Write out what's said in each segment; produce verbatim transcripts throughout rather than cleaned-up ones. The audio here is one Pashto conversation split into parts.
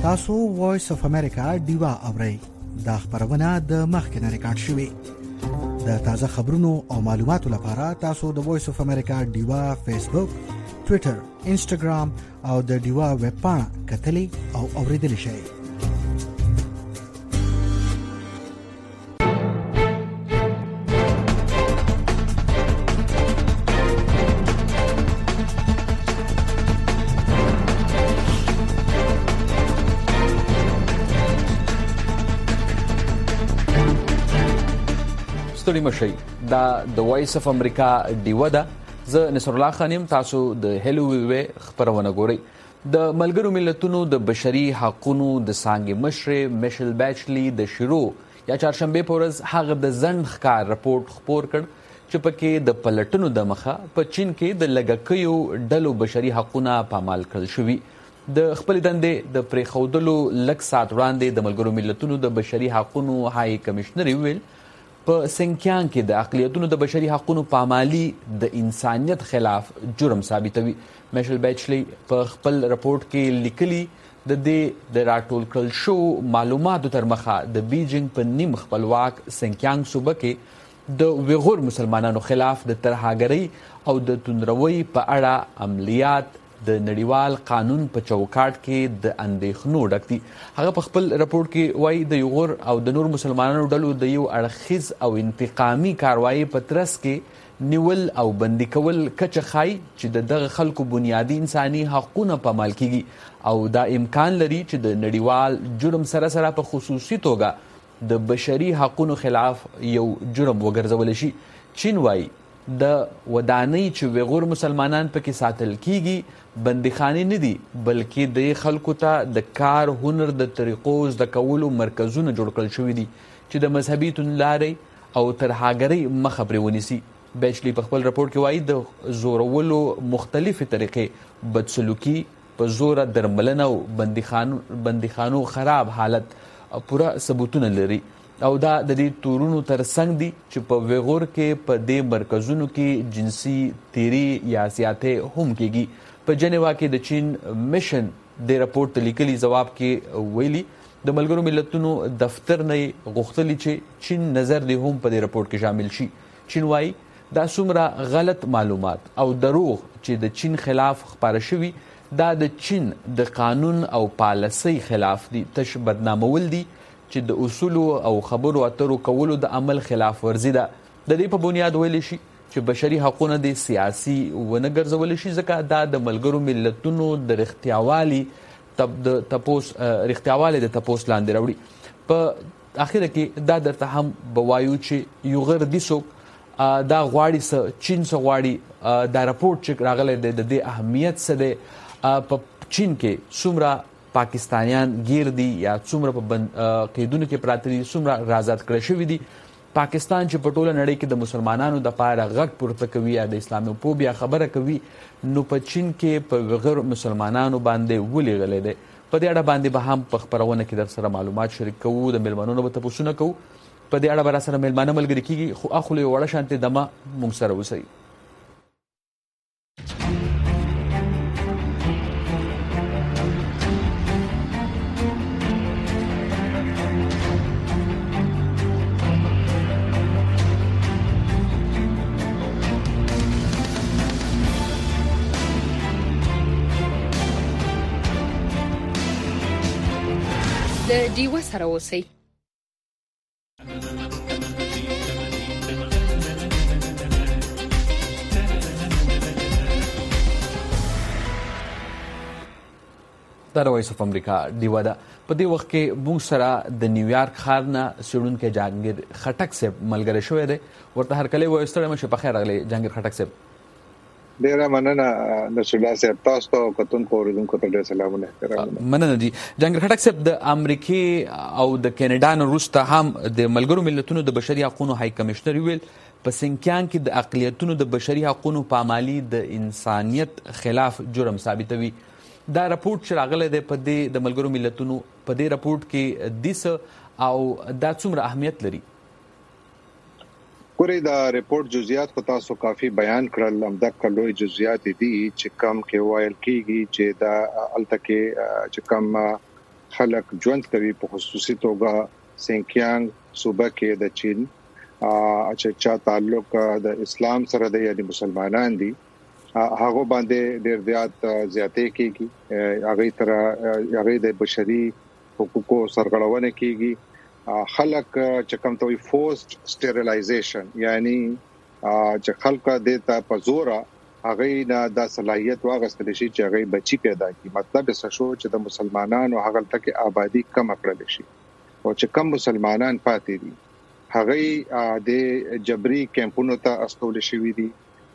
تاسو وایس اف امریکا ډیوا اورئ. دا خبرونه د مخکې نه ریکارډ شوې. د تازه خبرونو او معلوماتو لپاره تاسو د وایس اف امریکا ډیوا فیسبوک، ټویټر، انسټاګرام او د ډیوا ویب پاڼه کتلی او اوریدلی شئ. ستړي مشئ. دا د وایس اف امریکا ډیوه ده. زه نصر الله خان یم. تاسو د هلو وی خبرونه ګورئ. د ملګرو ملتونو د بشري حقوقو د څانګې مشر میشل بیچلی د شروع یا چهارشنبه په ورځ هغه د ځنډ ښکار رپورټ خپور کړ چې پکې د پلټنو د مخه په چین کې د لږکیو ډلو بشري حقوقونه پامال کړل شوي. د خپل دندې د پریښودلو لږ ساعت وړاندې د ملګرو ملتونو د بشري حقوقو هاي کمشنر ویل په سنکیان کې د اقلیتونو د بشري حقوقو پامالي د انسانیت خلاف جرم ثابتوي. میشل بیچلی په خپل رپورټ کې لیکلي د دې د راټول کړل شو معلوماتو تر مخه د بیجینګ په نیم خپلواک سنکیان صوبه کې د ویغور مسلمانانو خلاف د ترهګرۍ او د توندروي په اړه عملیات د نړیوال قانون په چوکاټ کې د اندېښنو ډک دي. هغه په خپل رپورټ کې وایي د یغور او د نور مسلمانانو ډلو د یو اړخیز او انتقامي کاروایی په ترڅ کې نیول او بندي کول کچه ښایي چې د دغه خلکو بنیادي انساني حقونه پامال کیږي او دا امکان لري چې د نړیوال جرم سره سره په خصوصي توګه د بشري حقوقو خلاف یو جرم وګرځول شي. چین وایي د ودانۍ چې ویغور مسلمانان پکې ساتل کیږي بندیخانې نه دي بلکې د خلکو ته د کار هنر د طریقو زده کولو مرکزونه جوړ کړل شوي دي چې د مذهبي توندلارۍ او ترهګرۍ مخه پرې ونیسي. بیچلی په خپل رپورټ کې وایي د زورولو مختلفې طریقې بدسلوکي په زوره درملنه او بندیخانو بندیخانو خراب حالت پوره ثبوتونه لري او دا د دې تورونو ترڅنګ دي چې په ویغور کې په دې مرکزونو کې جنسي تیری یا زیاتې هم کېږي. په جنیوا کې د چین میشن د رپورټ ته لیکلي ځواب کې ویلي د ملګرو ملتونو دفتر نه غوښتلي چې چین نظر دی هم په دې رپورټ کې شامل شي. چین وایي دا څومره غلط معلومات او دروغ چې د چین خلاف خپاره شوي دا د چین د قانون او پالیسۍ خلاف دي. تش بدنامول دي چې د اصولو او خبرو اترو کولو د عمل خلاف ورزي ده. د دې په بنیاد ویل شي چې بشري حقوقونه د سیاسي ونه ګرځول شي ځکه دا د ملګرو ملتونو د رښتیاوالي د تپوس رښتیاوالي د تپوس لاندې راوړي. په اخر کې دا درته هم بوایو چې یو غیر دي څوک دا غواړي څه چین څه غواړي دا رپورټ چې راغلی دی د دې اهمیت څه دی په چین کې څومره پاکستانیان گیر دي یا څومره په قیدونو کې پراته دي څومره آزاد کړی شوي دي. پاکستان چې په ټوله نړۍ کې د مسلمانانو د پاره غږ پورته کوي یا د اسلاموفوبیا خبره کوي نو په چین کې په غیر مسلمانانو باندې ولې غلې دی. په دې اړه باندې به هم په خبرونه کې در سره معلومات شریک کوو. د ملمنونو به تاسو کوو په دې اړه به سره ملمانه ملګری کیږي خو اخلي وړه شانته دمه مونږ سره وسی. د ډیوه سره اوسئ. دا وایس اف امریکا ډیوه ده. په دې وخت کې موږ سره د نیویارک ښار نه څېړونکی جهانګیر خټک صاحب ملګری شوی دی. ورته هرکلی وایو ستړی مه شئ. په خیر راغلی جهانګیر خټک صاحب. ډیره مننه نصر الله صاحب. تاسو ته کتونکو اوریدونکو ته ډیر سلامونه احترام. مننه دي جهانګیر خټک صاحب. د امریکې او د کینیډا نه وروسته هم د ملګرو ملتونو د بشري حقوقو هاي کمشنر ویل په سنکیان کې د اقلیتونو د بشري حقوقو پامالي د انسانیت خلاف جرم ثابتوي. دا رپورټ چې راغلی دی په دې د ملګرو ملتونو په دې رپورټ کې د او دا څومره اهمیت لري؟ ګورې دا رپورټ جزئیات کو تاسو کافي بیان کړل. همدا کلوې جزئیات دي چې کم کې وایل کېږي چې دا الته کې چې کم خلک ژوند کوي په خصوصي توګه سینکیانګ صوبه کې د چین چې چا تعلق د اسلام سره د یعنی مسلمانان دي هغه باندې ډېر زیات زیاتې کیږي هغه تر هغه د بشري حقوقو سرغړونه کیږي خلک چې کوم ته فورسড سټیریلایزیشن یعنی چې خلک د ته په زور هغه نه د صلاحيت واغستل شي چې هغه بچي پیدا کړي مطلب څه شو چې د مسلمانانو هغه تک آبادی کم کړل شي او چې کم مسلمانان پاتې دي هغه د جبري کیمپونو ته استول شي دي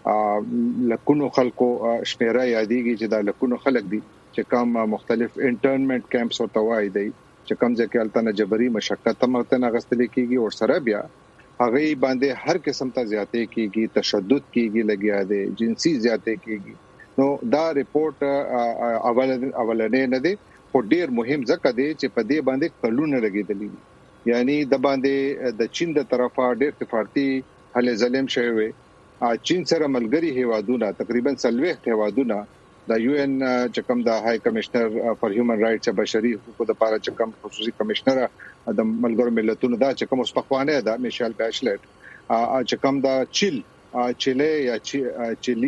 لکونو خلکو شمیره یادېږي چې د لکونو خلک دي چې کوم مختلف انټرنمنت کیمپس او توای دي چې کوم ځکه الته جبري مشقت متن غستل کیږي او سره بیا هغه باندې هر قسم ته زیاتې کیږي تشدد کیږي لګیا دي جنسي زیاتې کیږي نو دا ریپورت اول اولنې نه دی خو ډیر مهم ځکه دی چې په دې باندې کلونه لګیدلې یعنی د باندې د چین د طرفه ډیر سفارتي هله ظلم شوی چین سره ملګری هیوادونه تقریبا سلويخت هیوادونه د یو ان چې کوم د های کمشنر فار هیومن رائټس بشري حقوقو لپاره چې کوم خصوصي کمشنر د ملګرو ملتونو دا چې کوم سپخوانه ده میشل بیشلټ چې کوم د چیل چيله یا چيلي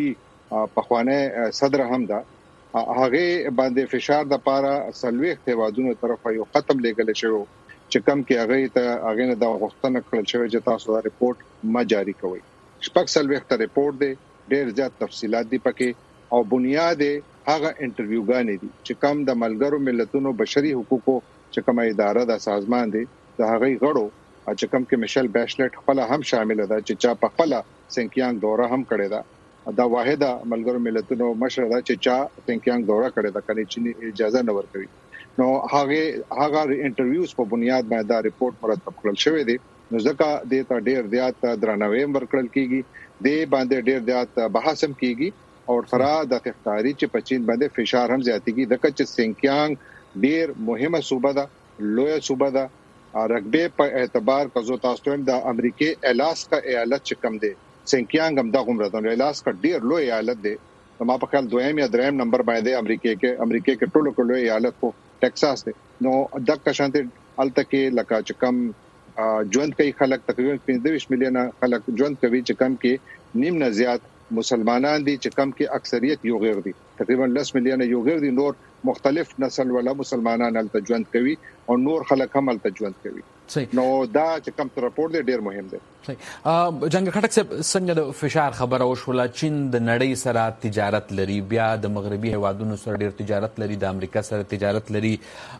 پخوانه صدر هم ده هغه باندې فشار د لپاره سلويخت هیوادونو طرفه یو ختم لګل شو چې کوم کې هغه ته هغه نه د غوښتنه کړل شوی چې تاسو دا ریپورت ما جاری کوئ شپږ سلويخت ریپورت دی ډېر زیات تفصيلات دي پکې او بنیاد هغه انټرویوګانې دي چې کوم د ملګرو ملتونو بشري حقوقو چې کومه اداره د سازمان دي د هغه غړو چې کوم کې میشل بیشلټ خپل هم شامل ده چې چا په خپل سینکیانګ دوره هم کړی دا دا واحده ملګرو ملتونو مشر ده چې چا سینکیانګ دوره کړی دا کني چې اجازه نه ورکوي نو هغه هغه انټرویوز په بنیاد باندې دا ریپورت مرتب کړل شوی دی نو ځکه د ته ډیر زیات درناوی ورکړل کیږي د باندې ډیر زیات بحث هم کیږي او سره د تخکاری چې په چین باندې فشار هم زیاتېږي د کچ سینکیانګ ډیر مهمه صوبه ده لوی صوبه ده رقبه په اعتبار کزو تاسو هم د امریکای الاسکا ایالت چې کم دی سینکیانګ هم دغه عمر ده الاسکا ډیر لوی ایالت دی ما په خیال دویم یا دریم نمبر باندې امریکای کې امریکای کې ټولو کې لوی ایالت کو ټکساس دی نو د کشانته التکه لکه چې کم ژوند کوي خلک تقریبا پنځه میلیونه خلک ژوند کوي چې کم کې نیم نه زیات مسلمانان دي چې کم کې اکثریت یو غیر دي تقریبا لس میلیونه یو غیر دي نور مختلف نسل ولا مسلمانان هلته ژوند کوي او نور خلک هم هلته ژوند کوي نو دا چې کوم راپور دی ډیر مهم دی صحیح جنگ خټک صاحب څنګه د فشار خبره وشوله چین د نړۍ سره تجارت لري بیا د مغربي هیوادونو سره ډیر تجارت لري د امریکا سره تجارت لري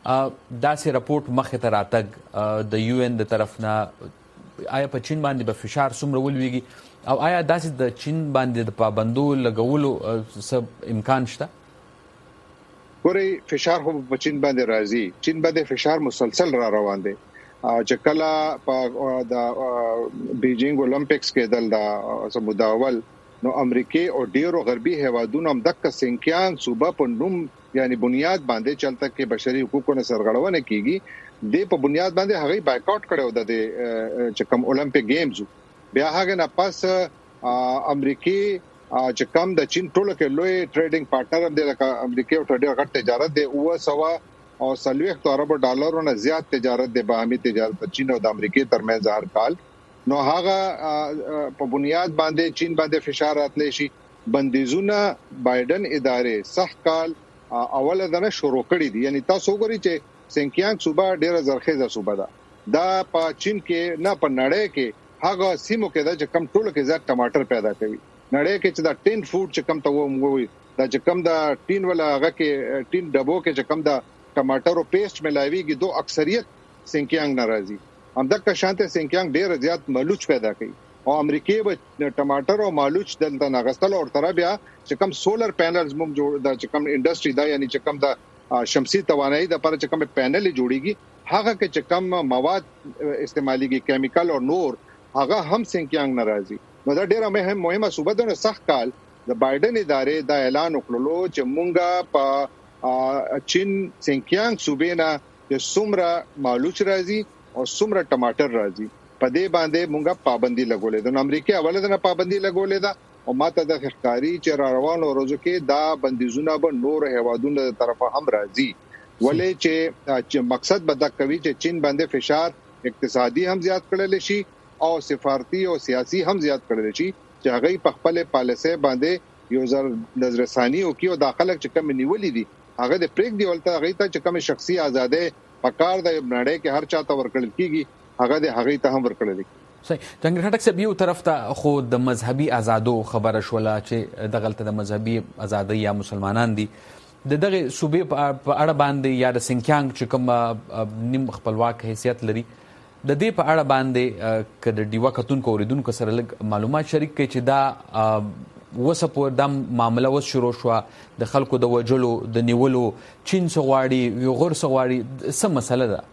دا سي راپور مخه ته راتګ د یو ان د طرف نه آیا په چین باندې به فشار څومره ولويږي او آیا داسې د چین باندې د پابندو لګولو څه امکان شته ګوري فشار خو په چین باندې راځي چین باندې فشار مسلسل را روان دي چې کله په د بیجینګ اولمپکس کې دل دا سموداول نو امریکای او ډیرو غربي هیوادونو هم دغه سینکیانګ صوبه په نوم یعنی بنیاد باندې چلته کې بشري حقوقو نه سرغړونه کیږي د په بنیاد باندې هغه بایکاټ کړو د چې کوم اولمپیک گیمز بیا هغه نه پاس امریکای چې کوم د چین ټولو کې لوی ټریډینګ پارټنر هم دی لکه امریکای او ډیر غټ تجارت دی او سوا او سلويخ ارب ډالرو نه زیات تجارت دی باهمي تجارت چین او د امریکای ترمنځ هر کال نو هغه په بنیاد باندې چین باندې فشار راتلی شي بندیزونه بایدن ادارې صح کال اوله دنه شروع کړی دي یعنی تاسو وګورئ چې سینکیانګ صوبه ډیره زرخیزه صوبه ده دا په چین کې نه په نړۍ کې هغه سیمو کې دا چې کم ټولو کې زیات ټماټر پیدا کوي نړۍ کې چې دا ټین فود چې کم ته ووي دا چې کم دا ټین ولا هغه کې ټین ډبو کې چې کم دا ټماټر او پیسټ ملاويږي دوه اکثریت سینکیانګ ناراضي همدغه شانته سینکیانګ ډیر زیات ملوچ پیدا کوي او امریکای به ټماټر او مالوچ دلته ناغستل او تر بیا چې کم سولر پینلز موږ جوړ دا چې کم انډستری دا یعنی چې کم دا شمسي توانایي د پر چې کم پینل جوړیږي هغه کې چې کم مواد استعماليږي کیمیکل او نور هغه هم سینکیانګ ناراضي نو دا ډیره مهم مهمه صوبه ده سخت کال د بایدن ادارې دا اعلان وکړلو چې مونږه په چین سینکیانګ صوبې نه د سومره مالوچ راځي او سومره ټماټر راځي په دې باندې مونږه پابندي لګولې ده نو امریکا اوله ده پابندي لګولې ده او ماته د ښکاری چې را روانو ورځو کې دا بندیزونه به نور هیوادونو تر طرفه هم راځي ولې چې مقصد بدا کوي چې چین باندې فشار اقتصادي هم زیات کړل شي او سفارتي او سیاسي هم زیات کړل شي چې هغه په خپل پالیسي باندې یو ځل نظر ثاني او کیو داخله چې کم نیولې دي هغه د پریک دی ولته هغه ته چې کم شخصي ازادي پکار د نړۍ کې هر چاته ورکړل کیږي هغه د هغه ته هم ورکړل کیږي. صحیح. جنګ خټک صاحب یو طرف ته خو د مذهبي آزادو خبره شوله چې د غلطه د مذهبي ازادي یا مسلمانان دي د دغه صوبې په اړه باندې یا د سنکیانګ چې کوم نیم خپلواک حیثیت لري د دې په اړه باندې کله ډیوا کتونکو اوریدونکو سره لږ معلومات شریک کړي چې دا وسپور د معاملې وس شروع شو د خلکو د وجلو د نیولو چین سغواړي یو غور سغواړي څه مسله ده؟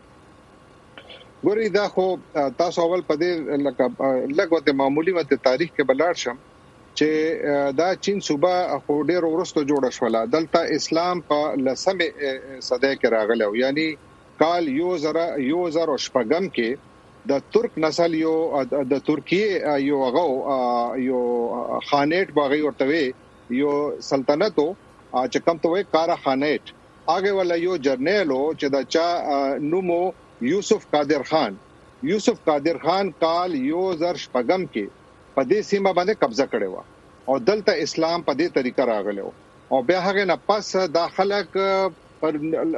ګوري دا خو تاسو اول په دې لکه لګوته معمولی وته تاریخ کې بلار شم چې دا چین صوبه خو ډېر ورسته جوړه شوله دلته اسلام په لسمه صدۍ کې راغلی یعنی کال یو زره یو زره شپږم کې د ترک نسل یو د ترکیه یو هغه یو خانیټ باغی ورته یو سلطنتو چې کوم ته وای کارا خانیټ هغه ولا یو جرنیلو چې دا چا نومو یوسف قادر خان یوسف قادر خان کال یو زر شپږم کې په دې سیمه باندې قبضه کړی و او دلته اسلام په دې طریقه راغلی او بیا هغه نه پس د خلک پر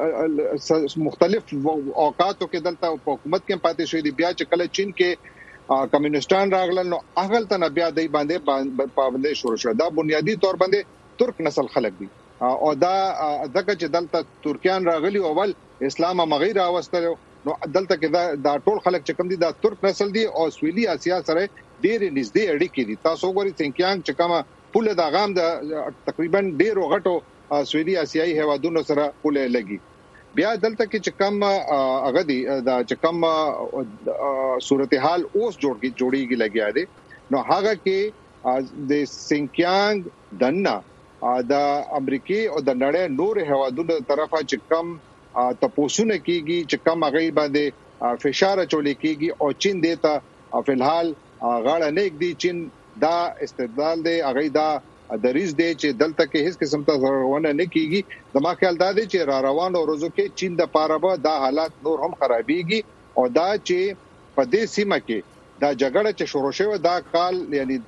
مختلف اوقاتو کې دلته حکومت کې پاتې شوې دي بیا چې کله چین کې کمیونستان راغلل نو هغه ته بیا دای باندې پابندي شروع شو دا بنیادی تور باندې ترک نسل خلک دي او دا دغه چې دلته ترکیان راغلي اول اسلام مغیر راوستل نو دلته کې دا ټول خلک چې کوم دي دا ترک نسل دي او سویلي اسیا سره ډېر نږدې اړیکې دي تاسو وګورئ سنکیانګ چې کومه پوله د غام د تقریبا ډېر غټو سویلي آسیایي هیوادونو سره پوله لګي بیا دلته کې چې کوم هغه دي دا چې کوم صورتحال اوس جوړ جوړیږي لګیا دي نو هغه کې د سنکیانګ دنه د امریکای او د نړۍ نور هیوادونو طرفه چې کوم تپوسونه کیږي چې کوم هغه باندې فشار چولې کیږي او چین دیتا په الحال غاړه نه دی چین دا استدلال دی هغه دا دریز دی چې دلته کې هیڅ قسم ته ضرورونه نه کیږي د ما خیال دا دی چې را روانو ورځو کې چین د پاره به دا حالات نور هم خرابيږي او دا چې په دې سیمه کې دا جګړه چې شروع شوه دا کال یعنی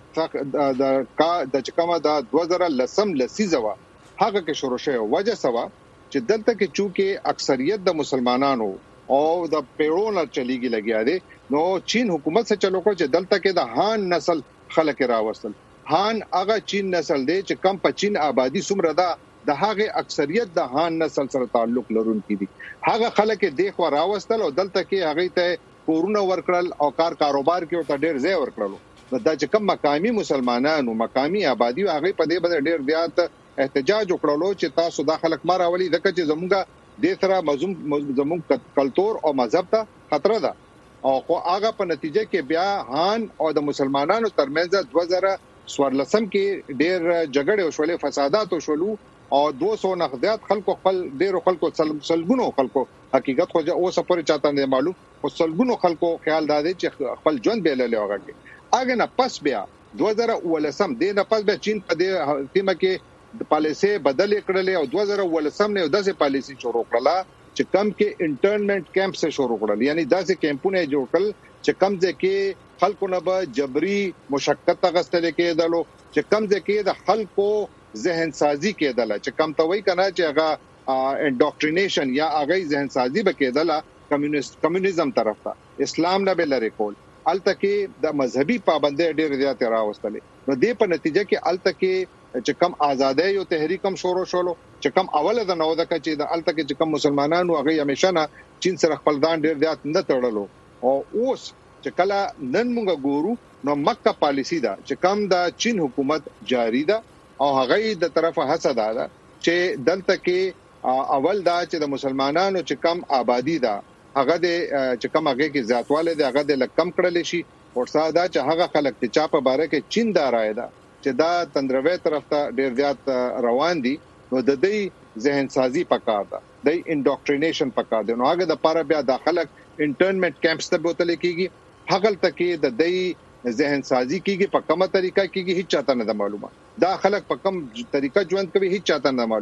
د د چکمه دا دوه زره لسم لسیزه هغه کې شروع شوه وجه سوا چې دلته کې چونکه اکثریت د مسلمانانو او د پیرون چلیږي لګیا دي نو چین حکومت څخه چلو کو چې دلته کې د هان نسل خلک راوستل هان هغه چین نسل دی چې کم په چین آبادی سمره ده د هغه اکثریت د هان نسل سره تعلق لرونکي دي هغه خلک د خو راوستل او دلته کې هغه ته کورونه ورکړل او کار کاروبار کې ورته ډیر ځای ورکړل دا چې کم مقامی مسلمانانو مقامی آبادی هغه په دې باندې ډیر زیات احتجاج وکړلو چې تاسو د خلک مار اولی دغه چې زموږه د سره مزوم زموږ کلچر او مذهب ته خطر ده او خو هغه په نتیجه کې بیا هان او د مسلمانانو ترمنځ دوه زره سوارلسم کې ډېر جګړې او شولې فسادات او شولو او دوه سوه نقديات خلکو خپل ډېر خلکو سلګونو خلکو حقیقت خو اوس پورې چاته نه معلوم او سلګونو خلکو خیال دادي چې خپل ژوند به له لوغه کې اګه نه پس بیا دوه زره ولسم د نه پس بیا چین په دې سیمه کې د پالیسي بدل کړلې او دوه زره ولسم نه داسې پالیسي شروع کړله چې کم کې انټرنمنت کیمپ سے شروع کړل یعنی داسې کیمپونه جوړ کړل چې کم ځکه خلکو نه به جبري مشقت غستل کېدلو چې کم ځکه د خلکو ذهن سازي کېدله چې کم توي کنه چې هغه انډوکټرینیشن یا هغه ذهن سازي به کېدله کمیونست کمیونیزم طرف ته اسلام نه به لری کول الته کې د مذهبي پابندۍ ډېر زیات راوستلې نو د په نتیجه کې الته کې چې کم ازادۍ او تحریک هم شروع شولو چې کم اوله د نو د کچې د الته کې چې کم مسلمانانو هغه همیشه نه چین سره خپل ځان ډېر زیات نه تړلو او اوس چې کله نن موږ ګورو نو مکه پالیسی دا چې کم د چین حکومت جاری ده او هغه د طرفه حسد ده چې دلته کې اول دا چې د مسلمانانو چې کم آبادی ده هغه د چې کم هغه کې زیاتواله ده هغه د کم کړل شي او ساده چې هغه خلک چې چا په باره کې چین دا راي ده چې دا تندروي طرف ته ډیر زیات روان دي نو د دې ذهن سازي پکار ده د انډوکټرینیشن پکار ده نو هغه د پاره بیا د خلک انټرنمنت کیمپس ته بوتل کیږي هغه تکي د دې ذهن سازي کیږي په کومه طریقه کیږي هیڅ چاته نه معلومه دا خلک په کوم طریقه ژوند کوي هیڅ چاته نه معلومه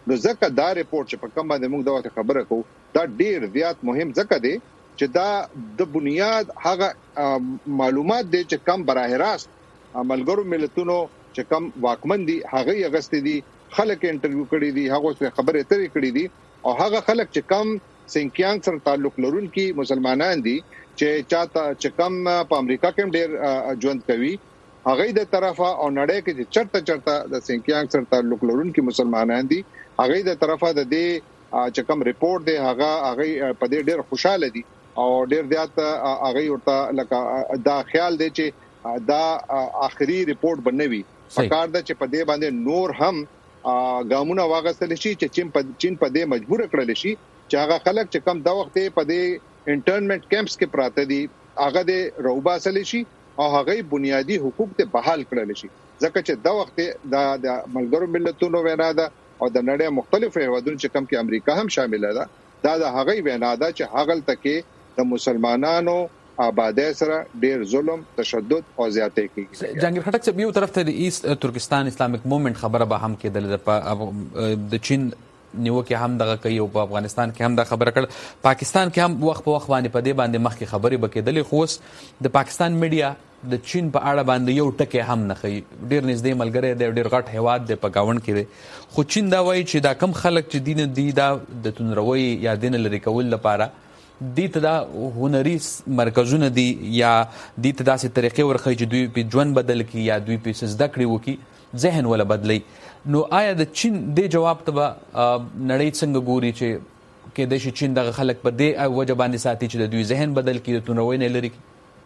نو ځکه دا ریپورت چې په کوم باندې موږ دا وخت خبره کوو دا ډیر زیات مهم ځکه دی چې دا د بنیاد هغه معلومات دي چې کم براه راست ملګرو ملتونو چې کم واکمن دي هغه یې غستې دي خلک انټرویو کړي دي هغه خبره اترې کړي دي او هغه خلک چې کم سینکیانګ سره تعلق لرونکي مسلمانان دي چې چاته چې کم په امریکا کې ډېر ژوند کوي هغه د طرفه او نړۍ کې چې چرته چرته د سینکیانګ سره تعلق لرونکي مسلمانان دي هغه د طرفه د دې چې کم ریپورت دی هغه هغه په دې ډېر خوشاله دي او ډېر زیات هغه ورته لکه دا خیال دی چې دا آخري ریپورت بنوي پکار دا چې په دې باندې نور هم ګامونه واغستل شي چې چین په چین په دې مجبور کړل شي چې هغه خلک چې کم دا وخت په دې انټرنمنت کیمپس کې پراته دي هغه د روبا سلی شي او هغه بنیادی حقوق ته بحال کړل شي ځکه چې دا وخت د ملګرو ملتونو وینا ده او د نړۍ مختلفو هیوادونو چې کم کې امریکا هم شامل ده دا د هغه وینا ده چې هغه تکي د مسلمانانو آبادی سره ډیر ظلم تشدد او زیاتې کیږي. جهانگیر خټک صاحب یو طرف ته د ایست ترکستان اسلامیک موومېنټ خبره به هم کېدل د چین نیوکه هم دغه کوي او په افغانستان کې هم دا خبره کړ پاکستان کې هم وخت په وخت باندې په دې باندې مخکې خبرې بکېدلې خو اوس د پاکستان میډیا د چین په اړه باندې یو ټکی هم نه کوي ډیر نږدې ملګری دی ډیر غټ هیواد دی په گاوند کې دی خو چین دا وایي چې دا کم خلک چې دین دی دا د تنروي یا دین لري کول لپاره دي ته دا هنري مرکزونه دي یا دي ته داسې طریقې ورخی چې دوی په ژوند بدل کی یا دوی په زده کړې وکي ذهن ولا بدلی نو آیا د چین د جواب ته نړۍ څنګه ګوري چې کې د شي چین دغه خلک په دې وجه باندې ساتي چې د دوی ذهن بدل کی د تنروي نه لري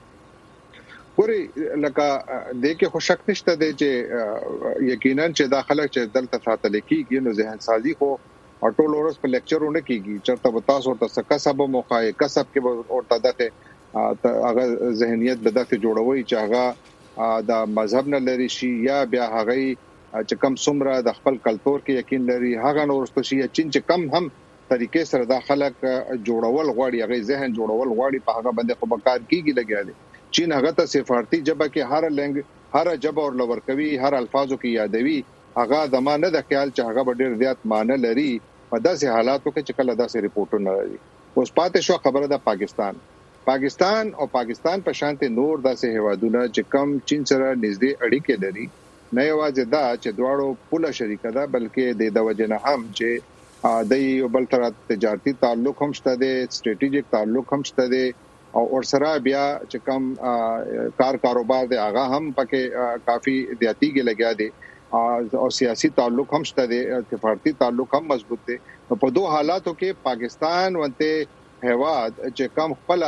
ګوري لکه د کې خو شک نشته دی چې یقینا چې دا خلک چې دلته ساتل کیږي نو ذهن سازي خو او ټول ورځ په لیکچرونه کیږي چرته به تاسو ورته څه کسب موقعه کسب کې ورته دغه هغه ذهنیت به دغه جوړوي چې هغه د مذهب نه لري شي یا بیا هغه چې کم څومره د خپل کلچر کې یقین لري هغه نورسته شي چین چې کم هم طریقې سره د خلک جوړول غواړي هغه ذهن جوړول غواړي په هغه باندې خو بکار کیږي لګیا دي چین هغه ته سفارتي جبه کې هر لنګ هر جبه اور لور کوي هر الفاظو کې یادوي هغه زمانه د خیال چې هغه ډېر زیات معنی لري په داسې حالاتو کې چې کله داسې ریپورټونه راځي اوس پاتې شو خبره د پاکستان پاکستان او پاکستان په شانته نور داسې هیوادونه چې کم چین سره نږدې اړیکې لري نه یوازې دا چې دواړو پوله شریکه ده بلکې د وجنه هم چې د یو بل تر تجارتي تعلق هم شته دي سټریټیجیک تعلق هم شته دي او ورسره بیا چې کم کار کاروبار دی هغه هم پکې کافي زیاتیږي لګیا دي او سیاسي تعلق هم شته دي سفارتي تعلق هم مضبوط دي په دوه حالاتو کې پاکستان ونته هیواد چې کم خپل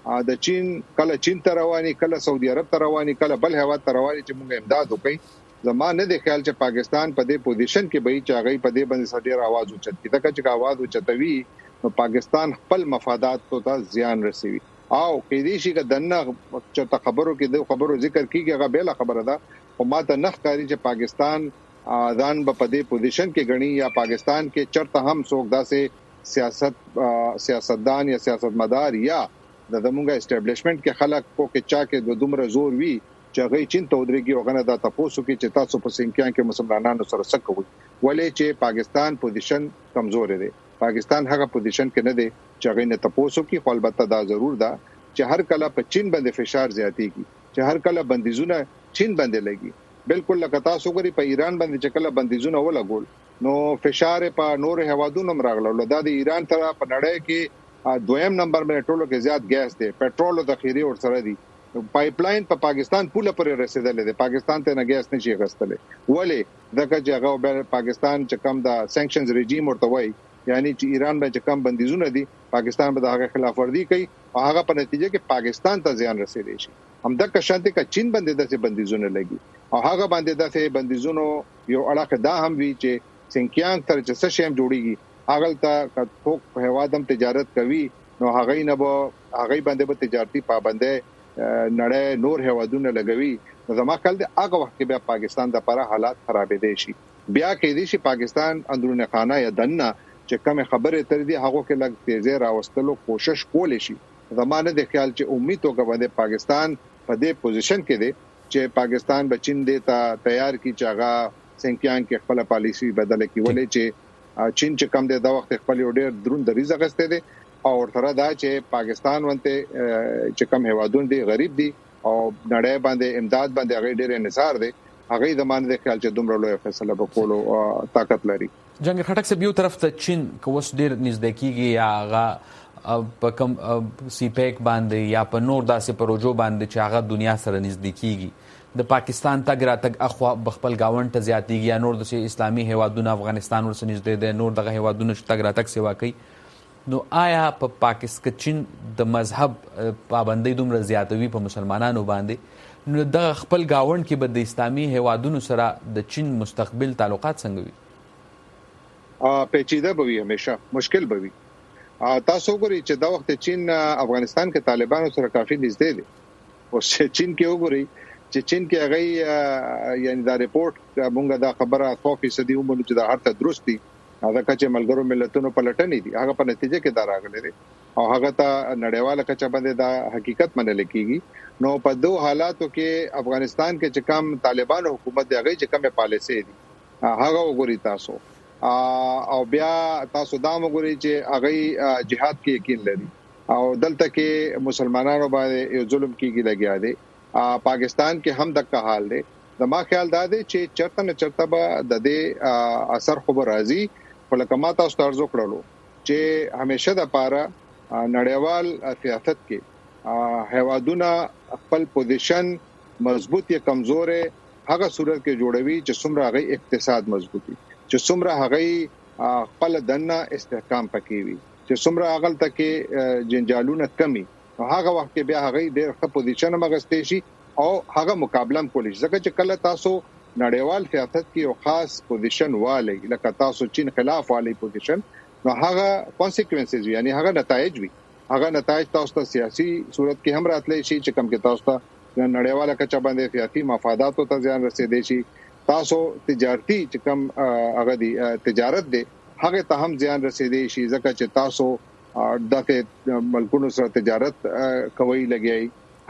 د چین کله چین ته رواني کله سعودي عرب ته رواني کله بل هیواد ته رواني چې موږ امداد وکړي زمانه د خیال چې پاکستان په دې پوزیشن کې به چې هغه په دې باندې سړي आवाज اوچت کړي دا چې आवाज اوچتوي نو پاکستان خپل مفادات ته زیان رسوي او کې دې شي چې دنه چې خبرو کې د خبرو ذکر کیږي هغه به خبره ده او ماته نخ کاری چې پاکستان ځان په دې پوزیشن کې غني یا پاکستان کې چرته هم څوک داسې سیاست سیاستدان یا سیاستمدار یا د زموږه اسټابلیشمنت کې خلک کو کې چا کې د دومره زور وی چې غي چین ته ودرېږي وغنه د تاسو کې چې تاسو په سینکیان کې مسلمانانو سره څه کوي ولې چې پاکستان پوزیشن کمزور دی پاکستان هغه پوزیشن کې نه دی چې غي نه تاسو کې خپل البته دا ضرور ده چې هر کله په چین باندې فشار زیاتېږي چې هر کله بندیزونه چین باندې لګي بالکل لکه تاسو غري په ایران باندې چې کله بندیزونه ولګول نو فشار په نور هوادونو مرغلو دا د ایران تر په نړۍ کې دویم نمبر باندې ټولو کې زیات ګیس دی پېټرول او ذخیره ورسره دي پایپ لاین په پاکستان پوله پورې رسیدلې ده پاکستان ته نه ګیس نشي غستلې ولې دغه چې هغه پاکستان چې کم د سانکشنز ریجیم ورته وای یعنی چې ایران باندې کم بندیزونه دي پاکستان به دغه خلاف ورزي کوي او هغه په نتیجه کې پاکستان ته زیان رسیدي شي همدغه شانتي کا چین باندې داسې بندیزونه لګي او هغه باندې داسې بندیزونو یو اړه دا هم وی چې سینکیانګ تر چې څه شیم جوړیږي هغه ته څوک په هوادم تجارت کوي نو هغه نه به هغه باندې به تجارتي پابندۍ نړۍ نور هوادونه لګوي نو زما خیال دی هغه وخت کې بیا پاکستان د لپاره حالات خرابې دي شي بیا کې دي چې پاکستان اندرونه خانه یا دنه چې کوم خبره تر دې هغه کې لګ تیزه راوستلو کوشش کولې شي زمانه د خیال چې امید توګه باندې پاکستان په دې پوزیشن کې دی چې پاکستان بچین دی ته تیار کی چاغه سینکیان کې خپل پالیسی بدل کی ولې چې چین چې کم دی دا وخت خپل ډیر درون دریزه غسته دي او ورته دا چې پاکستان ونته چې کم هوادون دي غریب دي او نړۍ باندې امداد باندې هغه ډیر انحصار دي هغه د مان د خیال چې دومره لوی فیصله وکولو طاقت لري. جنگ خټک سه یو طرف ته چین کوس ډیر نږدې کیږي یا هغه په کم سی پیک باندې یا په نور داسې پروژو باندې چې هغه دنیا سره نږدې کیږي د پاکستان تګ راتګ اخوا بخپل گاوند ته زیاتیږي یا نور د اسلامي هیوادونو افغانستان ورسره نږدې دي نور دغه هیوادونو چې تګ راتګ سیوا کوي نو آیا په پاکستان چین د مذهب پابندۍ دومره زیاتوي په مسلمانانو باندې نو دغه خپل گاوند کې به د اسلامي هیوادونو سره د چین مستقبل تعلقات څنګه وي؟ ا پیچیده به وي همیشه مشکل به وي. تاسو وګورئ چې دا وخت چین افغانستان کې طالبانو سره کافي نږدې دي او چین کې وګورئ چې چین کې هغه یعنی دا ریپورت مونږه دا خبره سو فیصد ومنو چې دا هرته درست دي هغه کچې ملګرو ملتونو پلټنې دي هغه په نتیجه کې دا راغلي دي او هغه ته نړیواله کچه باندې دا حقیقت منل کیږي نو په دوه حالاتو کې افغانستان کې چې کم طالبانو حکومت دی هغه چې کم پالیسي دي هغه وګورئ تاسو او بیا تاسو دا وګورئ چې هغه جهاد کې یقین لري او دلته کې مسلمانانو باندې یو ظلم کیږي لګیا دي. پاکستان کې هم دغه حال دی زما خیال دا دی چې چرته نه چرته به د دې اثر خو راځي ولکه ما تاسو ته ارزو کړلو چې همیشه د پاره نړیوال سیاست کې هوادونه خپل پوزیشن مضبوط یا کمزور هغه صورت کې جوړوي چې څومره هغه اقتصاد مضبوطي چې څومره هغه خپل دنه استحکام پکې وي چې څومره هغه تکي جنجالونه کمی هغه وخت کې بیا هغه ډېر ښه پوزیشن مغستې شي او هغه مقابله کولی شي ځکه چې کله تاسو نړیوال سیاست کې یو خاص پوزیشن والي لکه تاسو چین خلاف والي پوزیشن نو هغه کانسیکوینسز یعنی هغه نتایج وي هغه نتایج تاسو ته سیاسي صورت کې هم راتللی شي چې کم کې تاسو ته نړیواله کچه باندې سیاسي مفادات ته ځان رسیدي شي تاسو تجارتي چې کم هغه دي تجارت دي هغه ته هم ځان رسیدي شي ځکه چې تاسو دغه ملکونو سره تجارت کوي لګي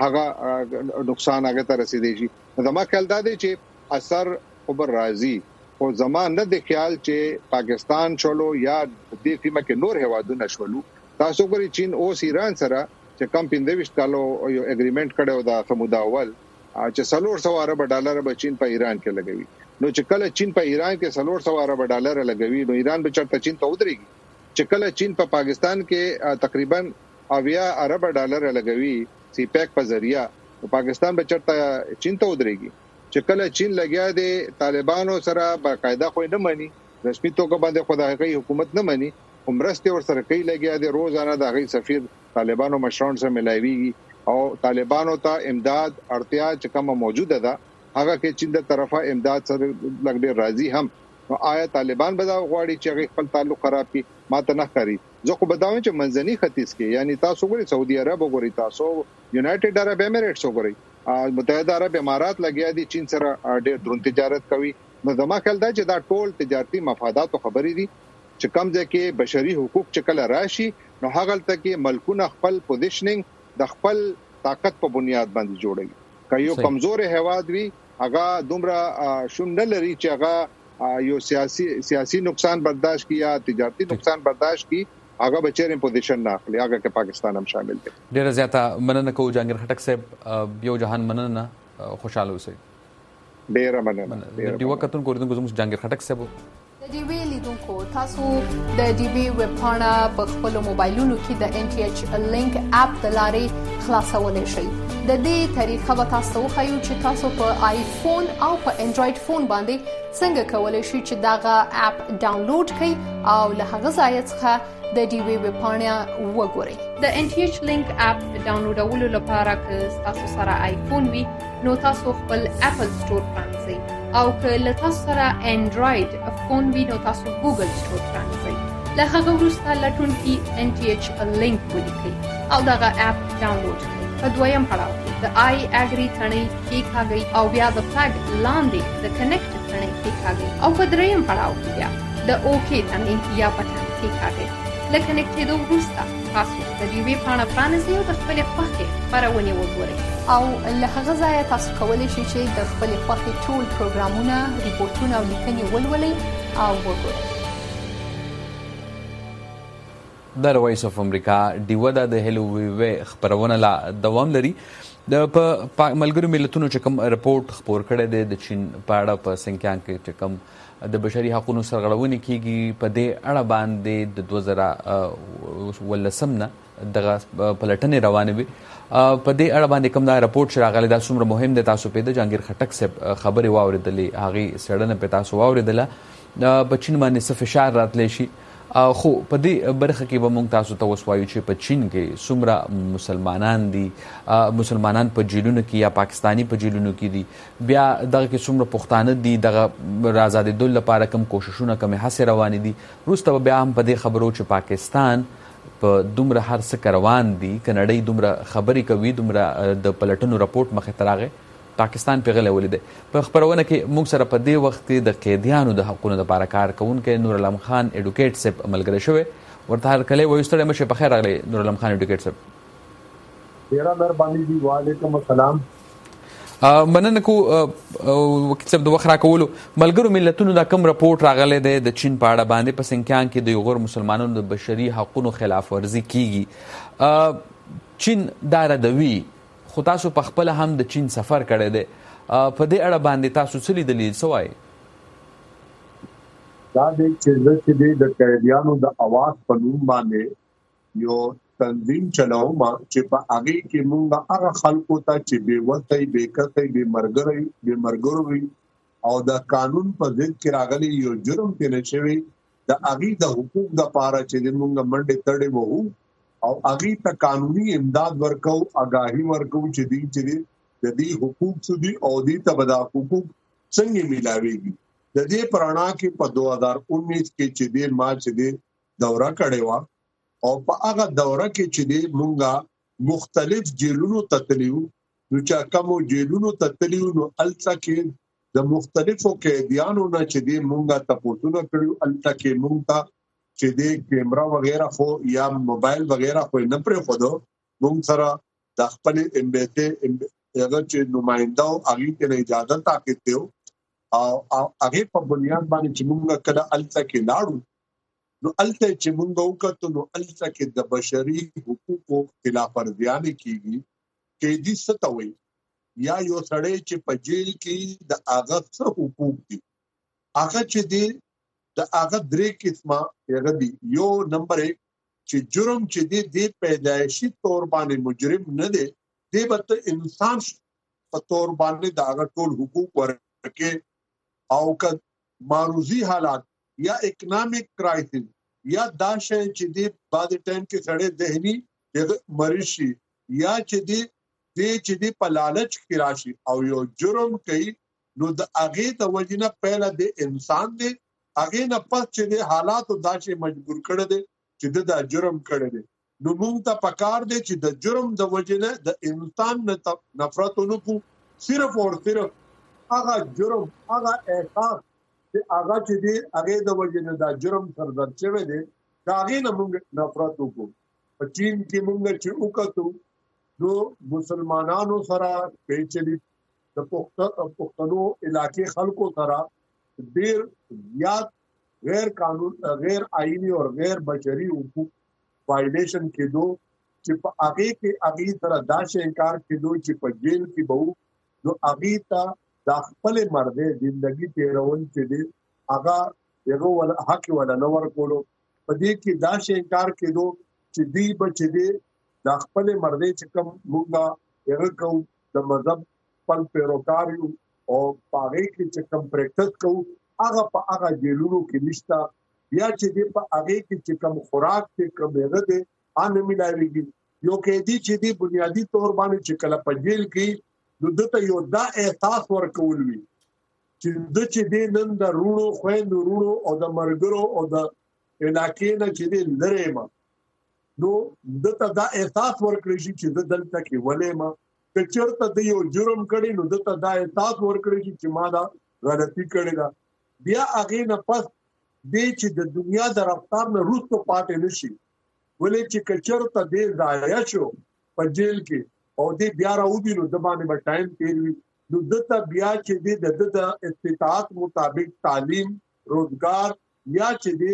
هغه نقصان هغه ته رسیدي شي زما خیال دا دی چې اثر خبر راځي او زما نه د خیال چې پاکستان چلو یا د سیمه کې نور هوادونه شولو تاسو ګورئ چین اوس ایران سره چې کم پنځه کالو یو اګریمنت کړو دا سمودا اول چې سلور سو ارب ډالر به چین په ایران کې لګوي نو چې کله چین په ایران کې سلور سو ارب ډالر لګوي نو ایران به چرته چین ته ودرېږي چې کله چین په پا پاکستان کې تقریبا اویا ارب ډالر لګوي سی پیک په ذریعہ په پاکستان به چرته چین ته ودرېږي چې کله چین لګیا دی طالبانو سره باقاعده خو نه مانی رسمي توګه باندې خدای حکومت نه مانی عمرسته ور سره کوي لګیا دی روزانه د غي سفیر طالبانو مشران سره ملایوي او طالبانو ته امداد اړتیا چې کومه موجوده ده هغه کې چین د طرفه امداد سره لګ ډیر راضي هم نو آیا طالبان به دا غواړي چې خپل تعلق خراب کړي ماته نه کوي زه خو بداوم چې منځني ختیځ کې یعنی تاسو ګورئ سعودي عرب وګورئ تاسو یونایټډ عرب امارټس وګورئ متحده عرب امارات لګیا دي چین سره ډېر درون تجارت کوي نو زما خیال دا چې دا ټول تجارتي مفادات او خبرې دي چې کوم ځای کې بشري حقوق چې کله راشي نو هغه تل کې ملکونه خپل پوزیشنینګ د خپل طاقت په بنیاد باندې جوړوي که یو کمزور هواد وي هغه دومره شون نه لري چې هغه یو سیاسي سیاسي نقصان برداشت کی یا تجارتي نقصان برداشت کی هغه بچره پوزیشن نه اخلي هغه کې پاکستان هم شامل دی. ډیره زیاته مننه کوم جهانگیر خټک صاحب یو جهان مننه خوشاله اوسئ. ډیره مننه. د وختونو کوردونکو زموږ جهانگیر خټک صاحب د ډي وی لیدونکو تاسو د ډي وی ویب پاڼه په خپل موبایلونو کې د ان ټي ایچ لینک اپ د لارې خلاصولای شئ. د دې طریقه به تاسو وښیو چې تاسو په آیفون او په انډراید فون باندې څنګه کولای شئ چې داغه اپ ډاونلوډ کړئ او له هغه ځای څخه د ډي وی ویب پاڼه وګورئ. د ان ټي ایچ لینک اپ ډاونلوډولو لپاره که تاسو سره آیفون وي نو تاسو خپل اپل سٹور پرانځئ او که له تاسو سره انډراید فون وي نو تاسو ګوګل سٹور پرانځئ. له هغه وروسته لټون کې ان ټي ایچ لینک ولیکئ او دغه اپ ډاونلوډ کړئ. په دویم پړاو کې د آی اګری تڼۍ کېکاږئ او بیا د فلګ لاندې د کنیکټ تڼۍ کېکاږئ او په دریم پړاو کې بیا د اوکې تڼۍ یا بټن کېکاږئ. له کنیکټ کېدو وروسته تاسو د ډي وی پاڼه پرانیزئ او د خپلې خوښې خپرونې وګورئ او له هغه ځایه تاسو کولی شئ چې د خپلې خوښې ټول پروګرامونه ریپورټونه او لیکنې ولولئ او وګورئ. د وایس اف امریکا ډیوه د هلو وی خبرونه لا دوام لري. د په ملګرو ملتونو چې کوم رپورت خبر کړی دی د چین په اړه په سنکیان کې چې کوم د بشري حقوقو سرغړونې کیږي په دې اړه باندې د دوه زره ولسم نه دغه پلټنې روانې وي. په دې اړه باندې کوم دا رپورت چې راغلی دا څومره مهم دی تاسو په د جهانگیر خټک صاحب خبرې واورېدلې هغې څېړنه په تاسو واورېدله په چین باندې څه فشار راتلی شي خو په دې برخه کې به موږ تاسو ته اوس وایو چې په چین کې څومره مسلمانان دي مسلمانان په جیلونو کې یا پاکستانی په جیلونو کې دي بیا دغه کې څومره پښتانه دي دغه راازادېدو لپاره کوم کوششونه کومې هڅې روانې دي. وروسته به بیا هم په دې خبرو چې پاکستان په دومره هر څه روان دي که نړۍ دومره خبرې کوي دومره د پلټنو رپورټ مخې ته راغی پاکستان پې غلی ولید. په خپرونه کې موږ سره په دې وخت کې د قیدیانو د حقونو لپاره کار کوونکی نورعلم خان ایډوکیټ صاحب ملګری شوی ورته هرکلی وایو ستړی مه شئ په خیر راغلی نورعلم خان ایډوکیټ صاحب. ډېره مهرباني دي وعلیکم السلام. مننه کو وکیل صاحب د وخت راکولو. ملګرو ملتونو دا کوم رپورټ راغلی دی د چین په اړه باندې په سنکیان کې د یغور مسلمانانو د بشري حقونو خلاف ورزي کیږي چین دا ردوي خو تاسو په خپله هم د چین سفر کړی دی په دې اړه باندې تاسو څه لیدلي څه وایي؟ دا دی چې زه چې دی د قیدیانو د اواز په نوم باندې یو تنظیم چلاوم چې په هغې کې مونږ هغه خلکو ته چې بېوسی بېکسی بېمرګری بېمرګرو وي او د قانون په ضد کې راغلي یو جرم پېنه شوی د هغې د حقوق دپاره چې دی مونږ منډې تړې وهو او هغې ته قانوني امداد ورکو آګاهي ورکو چې دوی چې دی د دې حقوق څه دي او دوی ته به دا حقوق څنګه میلاویږي. د دې په رڼا کې په دو هزار انیس کې چې دی ما چې دی دوره کړې وه او په هغه دوره کې چې دی مونږ مختلف جیلونو ته تللي وو نو چې کومو جیلونو ته تللي وو نو هلته کې د مختلفو قیدیانو نه چې دی مونږ تپوسونه کړي هلته کې مونږ ته چې دی کیمرا وغیره خو یا موبایل وغیره خو نه پرېښودو مونږ سره د خپلې امبیسۍ هغه چې نماینده و هغې ته نه اجازت اخیستی و او هغې په بنیاد باندې چې مونږ کله هلته کې لاړو نو هلته چې مونږ وکتو نو هلته کې د بشري حقوقو خلاف ورزیانې کېږي. قیدي څه ته وایي یا یو سړی چې په جیل کې د هغه څه حقوق دي هغه چې دی د هغه درې قسمه هغه دي. یو نمبر ایک چې جرم چې دی دی پیدایشي طور باندې مجرم نه دی دی به ته انسان په طور باندې د هغه ټول حقوق ورکې او که معروضي حالات یا اکنامک کرایسس یا دا شی چې دی بعد ټایم کې سړی ذهني مریض شي یا چې دی دی چې دی په لالچ کې راشي او یو جرم کوي نو د هغې د وجې نه پهله دی انسان دی هغې نه پس چې دی حالاتو دا شی مجبور کړی دی چې د دا جرم کړی دی نو مونږ ته پکار دی چې د جرم د وجې نه د انسان نه نفرت ونه کړو صرف اور صرف هغه جرم هغه احساس چې هغه چې دی هغې د وجې نه دا جرم سرزد شوی دی د هغې نه مونږ نفرت وکړو. په چین کې مونږ چې وکتو نو مسلمانانو سره پیچلي د پښتنو علاقې خلکو سره ډیر زیات غیر قانون غیر آئینی اور غیر بشري حقوق وایلیشن کېدو چې په هغې کې هغې سره دا شی انکار کېدو چې په جیل کې به وو نو هغې ته دا خپلې مردې زندګي تېرول چې دی هغه هغه ولا حق ولا نه ورکولو. په دې کې دا شی انکار کېدو چې دوی به چې دی دا خپلې مردې چې کوم مونږ هغه کوو د مذهب خپل پیروکار یو او په هغې کې چې کوم پریکټس کوو هغه په هغه جیلونو کې نشته بیا چې دی په هغې کې چې کوم خوراک چې کوم هغه دی هغه نه میلاویږي. یو قیدي چې دی بنیادي طور باندې چې کله په جیل کې نو ده ته یو دا احساس ورکول وي چې ده چې دی نن د وروڼو خویندو وروڼو او د ملګرو او د علاقې نه چې دی لرې یم نو ده ته دا احساس ورکړی شي چې زه دلته کې ولې یم. که چېرته د یو جرم کړی نو ده ته دا احساس ورکړی شي چې ما دا غلطي کړې ده بیا هغې نه پس دی چې د دنیا د رفتار نه وروسته پاتې نه شي ولې چې که چېرته دی ضایع شو په جیل کې او دی بیا راوځي نو ده باندې به ټایم تېر وي نو ده ته بیا چې دی د ده د استطاعت مطابق تعلیم روزګار یا چې دی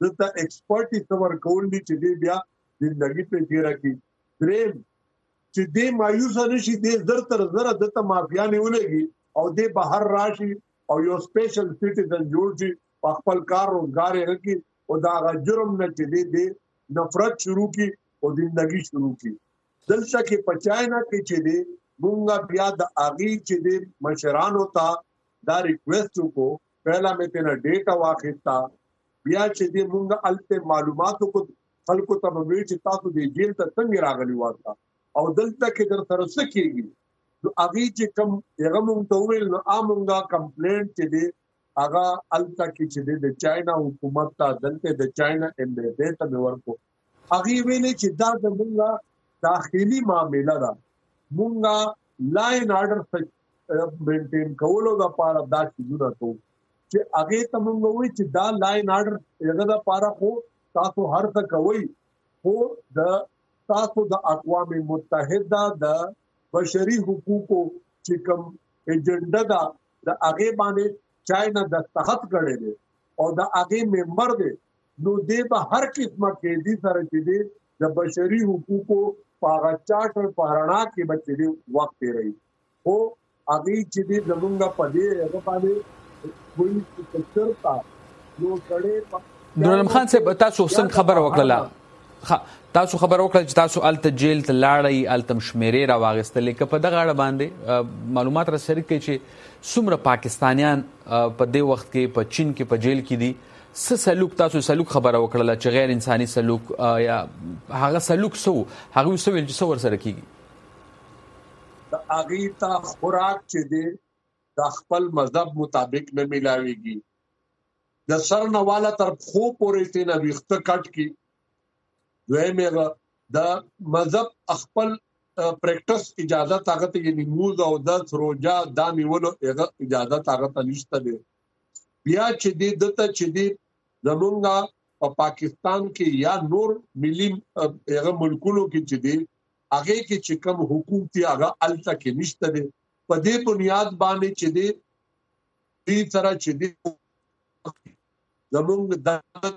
دته ایکسپرټي څور کول دي چې دی بیا زندگی په تیرا کی دریم چې دی مایوس نشي دی زر تر زر دته مافیا نه ولګي او دی بهر راشي او یو سپیشل سټیزن جوړ شي خپل کار روزګار یې کوي او دا جرم نه چې دی نفرت شروع کی او زندگی شروع کی دلته کې پچاینا کې چې دی مونږه بیا د اغي چې دی مشرانو ته دا ریکوست کو پہلا مې تینا ډیټا واخیستا بیا چې دی مونږه الته معلوماتو کو خلکو ته به چې تاسو دی جیل ته څنګه راغلی واسطه او دلته کې در سره سکیږي نو اغي چې کم هغه مونږ ته ویل نو امونږه کمپلینټ چې دی هغه الته کې چې دی د چاینا حکومت ته دلته د چاینا امبیسي ته ورکو اغي ویلې چې دا د مونږه داخلي معاملې ده مونږه لاین آرډر مینټین کولو د پاره دا شروع راځو چې هغه ته مونږ وایي چې دا لاین آرډر هغه د پاره خو تاسو هر څه کوي خو د تاسو د اقوام متحده د بشري حقوقو چې کوم ایجنډا دا د هغه باندې چاینا دستخط کړي دي او د هغه ممبر دي نو دې په هر قسمه کې دي سره چې دي د بشري حقوقو پاغه چارټر پهرنا کې بچي دي وخت رہی او هغه چې دي زمونږه پدې هغه باندې کوئی څه تا نو کړي نورم خان صاحب تاسو څنګه خبر وکړه تاسو خبر وکړه چې تاسو الته جیل ته لاړی التم شمیرې را واغستلې ک په دغه اړه باندې معلومات را شریک کړي چې څومره پاکستانیان په دې وخت کې په چین کې په جیل کې دي څه سلوک تاسو سلوک خبره وکړه چې غیر انساني سلوک یا هغه سلوک سو هغه سو چې څو ور سره کیږي د اغي تا خوراک چې دی د خپل مذهب مطابق نه ملاويږي د سر نواله تر خو پورې تین ویخته کټ کی دوی مېغه د مذهب خپل پریکټس اجازه طاقت یې نیموز او د روزه د نیولو اجازه طاقت نشته دی بیا چې دی دته چې دی زمونږه په پاکستان کې یا نور ملي هغه ملکونو کې چې دی هغه کې چې کوم حقوق دي هغه الته کې نشته دی په دې بنیاد باندې چې دی دې سره چې دی زمونږ د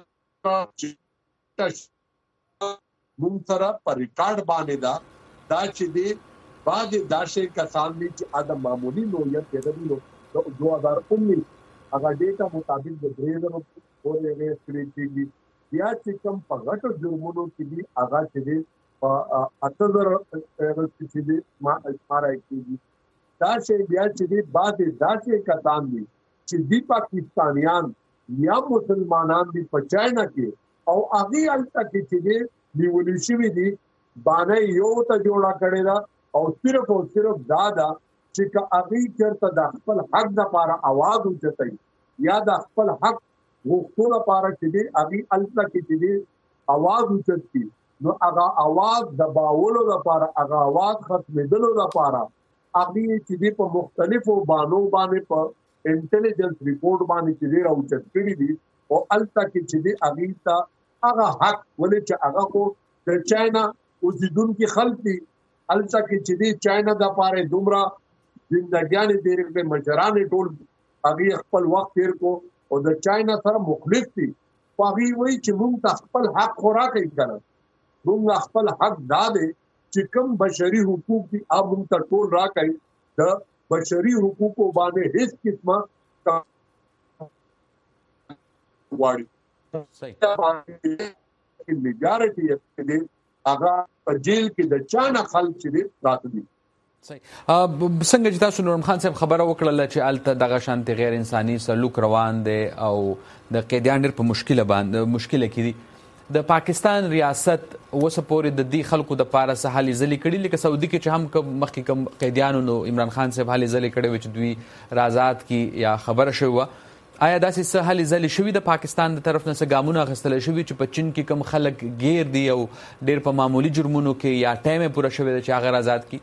مونږ سره پر ریکارډ باندې دا دا چې دی بعد داشه کسان دي چې اده معمولی نوعیت کې دي نو دو هزار انیس هغه ډیټا مطابق د درېزرو پورې ریسټری کیږي بیا چې کوم په غټو جرمونو کې دي هغه چې دي په اتذر چې دي ما اشاره کیږي دا چې بیا چې دي بعد داشه کسان دي چې دی پاکستانیان یا مسلمانان دي په چاینا کې او هغه الته کې چې دي نیولې شوی دي باندې یو ته جوړا کړی دا او صرف او صرف دا دا چې هغه چرته د خپل حق د لپاره आवाज اوچتای یا د خپل حق غوښتلو لپاره چې دی هغه الته کې چې دی आवाज اوچتي نو هغه आवाज د باولو لپاره هغه आवाज ختمېدلو لپاره هغه چې دی په مختلفو بانو باندې په انټيليجنس ریپورت باندې چې دی راوچت کړی دي او الته کې چې دی هغه تا هغه حق ولې چې هغه کو د چاینا اوسیدونکو خلک دي الته کې چې دی چاینا د لپاره دومره زندګیانې ډېرې د مشرانې ټول هغه خپل وخت تیر کو او د چاینا سره مخالف دي هغه وایي چې موږ خپل حق خورا کوي کنه موږ خپل حق دادې چې کوم بشري حقوق دي هغه موږ ته ټول را کوي د بشري حقوقو باندې هیڅ قسمه واړي صحیح میجارټي دې هغه په جیل کې د چانه خلک دي راځي صحیح څنګه چې تاسو نورم خان صاحب خبره وکړه چې الته دغه شانتي غیر انساني سلوک روان دي او د قیدیان ډېر په مشکله باندې مشکله کې دي د پاکستان ریاست وسه پورې د دې خلکو د پاره سهالي ځلې کړي لکه سعودي کې چې هم مخکې کوم قیدیانو نو عمران خان صاحب حالي ځلې کړي و چې دوی رازات کی یا خبره شوه آیا داسې سهالي ځلې شوي د پاکستان د طرف نه څه ګامونه اخیستل شوي چې په چین کې کوم خلک غیر دي او ډېر په معمولی جرمونو کې یا ټایم پوره شوی چې هغه رازات کی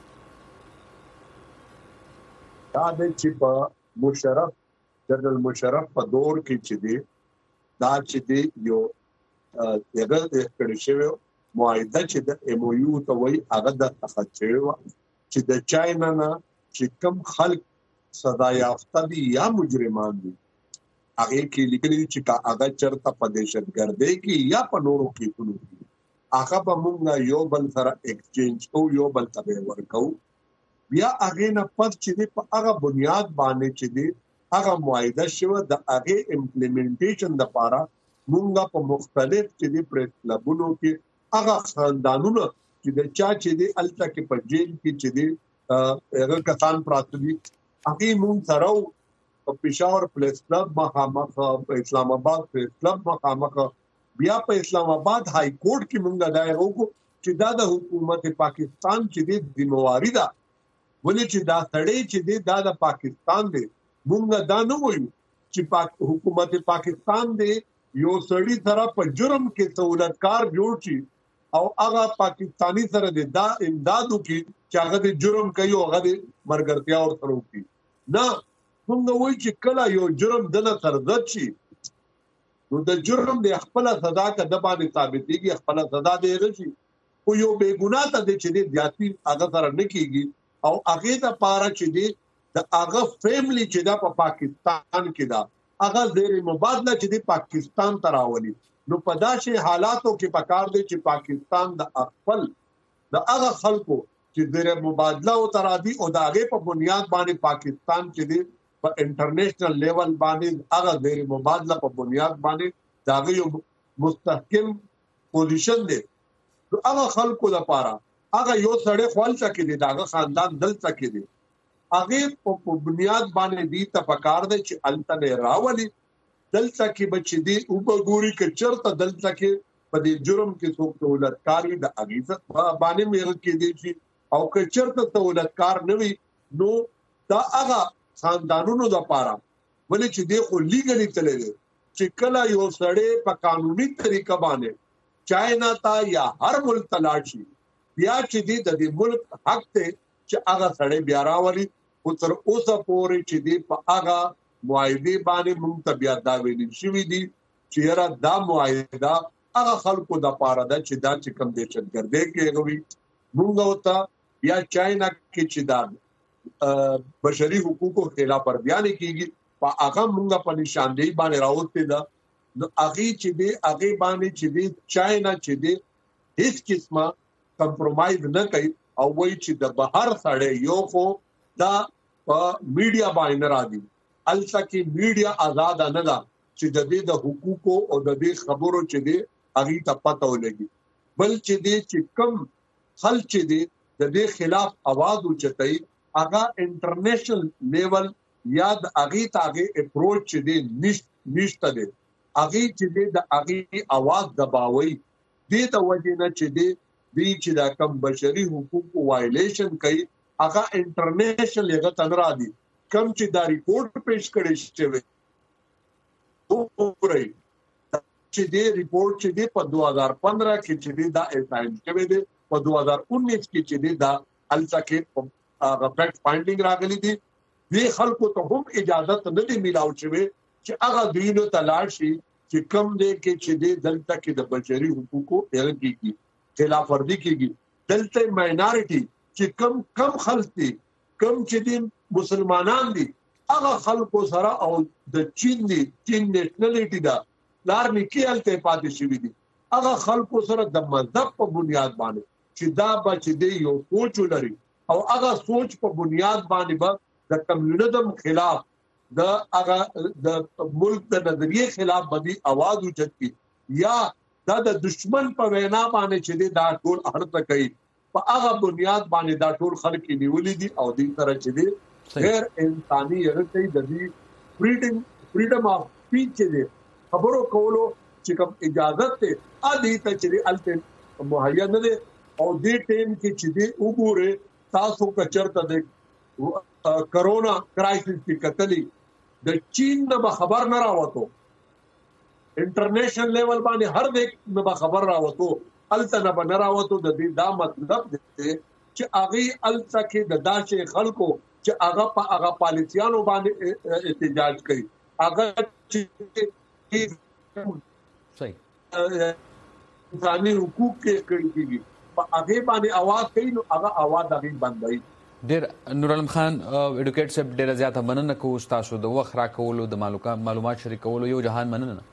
دا د چې په مشرف جنرال مشرف په دور کې چې دی دا چې دی یو هغه د کړي شوی معاهده چې د ایم او یو ته وایي هغه د تخت شوی چې د چاینا نه چې کوم خلک سزا یافته دي یا مجرمان دي هغه کې لیکلي چې کا هغه چرته په دهشتګردۍ کې یا په نورو کې پلو هغه به مونږ یو بل سره ایکسچینج او یو بل ته ورکو بیا هغه نه پد چې په هغه بنیاد باندې چې دی هغه معاهده شو د هغه امپلیمنټیشن لپاره مونږ په مختلف چې دی پریس کلبونو کې هغه خاندانونو چې د چا چې دی الته کې په جیل کې چې دی هغه کسان پراته دي هغه مونږ سره په پېښور پریس کلب مخامخ اسلام آباد پریس کلب مخامخ بیا په اسلام آباد های کورټ کې مونږ دا یو چې دا د حکومت پاکستان چې دی ذمہواری ده ولې چې دا سړی چې دی دا د پاکستان دی مونږ دا نه وایو چې پاک حکومت پاکستان دی یو سړی سره په جرم کې سہولتکار جوړ شي او هغه پاکستانی سره دی دا امدادو کې چې هغه د جرم کوي او هغه د مرګرتیا ور سره کوي نه مونږ وایو چې کله یو جرم دنه سرزد شي نو د جرم د خپل سزا کا د باندې ثابتېږي خپل سزا دی رشي او یو بے ګناه ته چې دی زیاتی هغه سره نه کیږي او هغه د پاره چې دی د هغه فیملی چې دا په پاکستان کې دا هغه زیر مبادله چې دی پاکستان ته راولي نو په داسې حالاتو کې پکار دی چې پاکستان د خپل د هغه خلکو چې زیر مبادله او ترادی او د هغه په بنیاد باندې پاکستان چې دی په انټرنیشنل لیول باندې هغه زیر مبادله په بنیاد باندې دا یو مستحکم پوزیشن دی نو هغه خلکو لپاره هغه یو سړی خپل څخه دی دا خاندان دل څخه دی هغه په بنیاد باندې دی ته پکار دی چې الته راولي دل څخه بچی دی او په ګوري کې چرته دل څخه په دې جرم کې څوک دولتکاری د اغیزت باندې مېر کې دی چې او که چرته دولتکار نه وي نو دا هغه خاندانونو د پاره ولې چې دی خو لیګلی تللی چې کله یو سړی په قانوني طریقه باندې چاینا تا یا هر ملک تلاشي بیا چې دی د دې ملک حق ته چې هغه سړی بیا راولي او تر اوسه پورې چې دی په هغه معاهده باندې مونږ ته بیا دا ویل شوی دی چې یاره دا معاهده هغه خلکو د پاره ده چې دا چې کم دهشتګردۍ کوي مونږ وته بیا چاینا کې چې دا بشري حقوقو خلاف ورزي کیږي په هغه مونږه په نشاندهي باندې راوته ده نو هغه چې دی هغه باندې چې دی چاینا چې دی هیڅ قسمه کمپرمایز نه کوي او وایي چې د بهر سړی یو خو دا په میډیا باندې راځي الته کې میډیا آزاد نه ده چې د دې د حقوقو او د دې خبرو چې دی هغه ته پته ولګي بل چې دی چې کم خلک چې دی د دې خلاف आवाज اوچتای هغه انټرنیشنل لیول یا د هغه تاغه اپروچ چې دی نشته دی هغه چې دی د هغه आवाज دباوي دې ته وجه نه چې دی دی چې دا کم بشري حقوقو وایلیشن کوي هغه انټرنیشنل هغه تنرا دي کم چې دا ریپورت پیش کړي شوی وګورئ چې دې ریپورت چې دی په دوه هزار پندرہ کې چې دی دا اساین شوی دی په دوه هزار انیس کې چې دی دا الڅکه هغه فیکټ فایندینګ راغلي دي دې خلکو ته هم اجازه نه دی میلاو شوی چې هغه دینو تلاش شي چې کم دی کې چې دی دلته کې د بشري حقوقو هغه کیږي خلاف ورزي کیږي دلته ماینورټي چې کم کم خلک دي کم چې دي مسلمانان دي هغه خلکو سره او د چین دي چین نېشنلټي دا لار نکیل ته پاتې شوی دي هغه خلکو سره د مذهب په بنیاد باندې چې دا بچ دی یو سوچ لري او هغه سوچ په بنیاد باندې به د کمیونزم خلاف د هغه د ملک د نظریه خلاف باندې आवाज اوچت کی یا دا د دشمن په وینا باندې چې دا ټول هرڅه کوي په هغه بنیاد باندې دا ټول خلک نیولې دي او دې سره چې دي غیر انساني هرڅه د دې فریډم فریډم اف سپیچ دي خبرو کولو چې کوم اجازه ته ا دې ته چې الته مهیا نه دي او دې ټیم کې چې دي وګوره تاسو کچرته د کرونا کرایسس کې کتلی د چین نه خبر نه راوته انټرنیشنل لیول باندې هر وخت نه خبر راوته الته نه نه راوته د دې دا مطلب دی چې هغه الته کې د داسې خلکو چې هغه په هغه پالیسیانو باندې احتجاج کوي هغه چې صحیح انساني حقوق کې کړي په هغه باندې आवाज کوي نو هغه आवाज هغه بندوي ډیر نور علم خان اډوکیټ صاحب ډیره زیاته مننه کوو تاسو د وخت راکولو د معلومات شریکولو یو جهان مننه